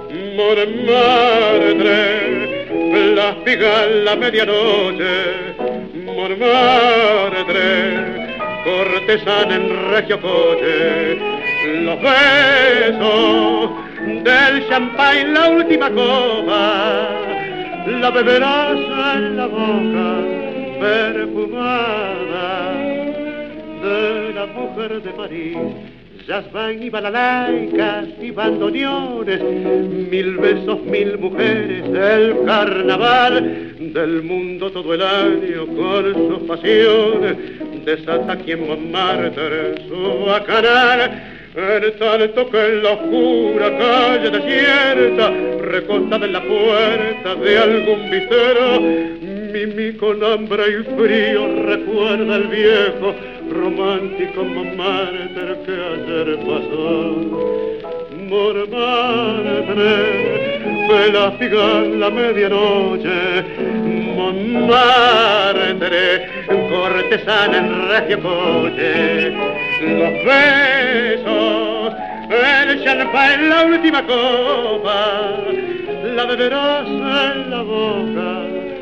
Montmartre, la figa la medianoche, Montmartre, cortesana en regio coche, los besos del champagne, la última copa, la beberás en la boca perfumada de la mujer de París. Jazmín y balalaicas y bandoneones, 1000 besos, 1000 mujeres, el carnaval del mundo todo el año con sus pasiones, desata aquí en Montmartre su bacanal. En tanto que en la oscura calle desierta, recostada en la puerta de algún vitero, Mimi con hambre y frío recuerda el viejo romántico Montmartre que ayer pasó. Montmartre, ve la figa la medianoche, Montmartre, cortesana en regio coche, los besos, el champán, la última copa, la beberás en la boca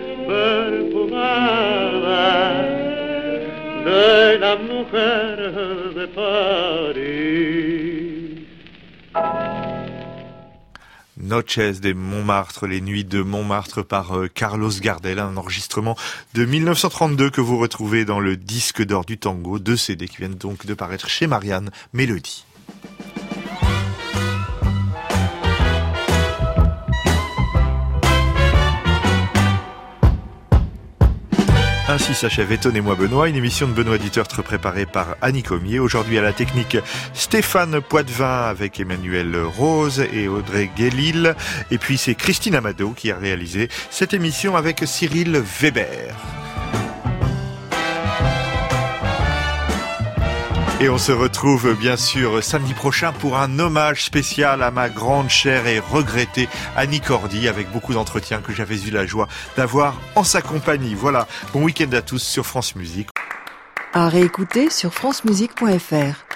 perfumada de la mujer de París. Noches de Montmartre, les nuits de Montmartre par Carlos Gardel, un enregistrement de 1932 que vous retrouvez dans le disque d'or du tango, 2 CD qui viennent donc de paraître chez Marianne Mélodie. Ainsi s'achève Étonnez-moi Benoît, une émission de Benoît Dutertre préparée par Annie Comier. Aujourd'hui à la technique, Stéphane Poitvin avec Emmanuel Rose et Audrey Guélil. Et puis c'est Christine Amado qui a réalisé cette émission avec Cyril Weber. Et on se retrouve bien sûr samedi prochain pour un hommage spécial à ma grande chère et regrettée Annie Cordy, avec beaucoup d'entretiens que j'avais eu la joie d'avoir en sa compagnie. Voilà, bon week-end à tous sur France Musique. À réécouter sur francemusique.fr.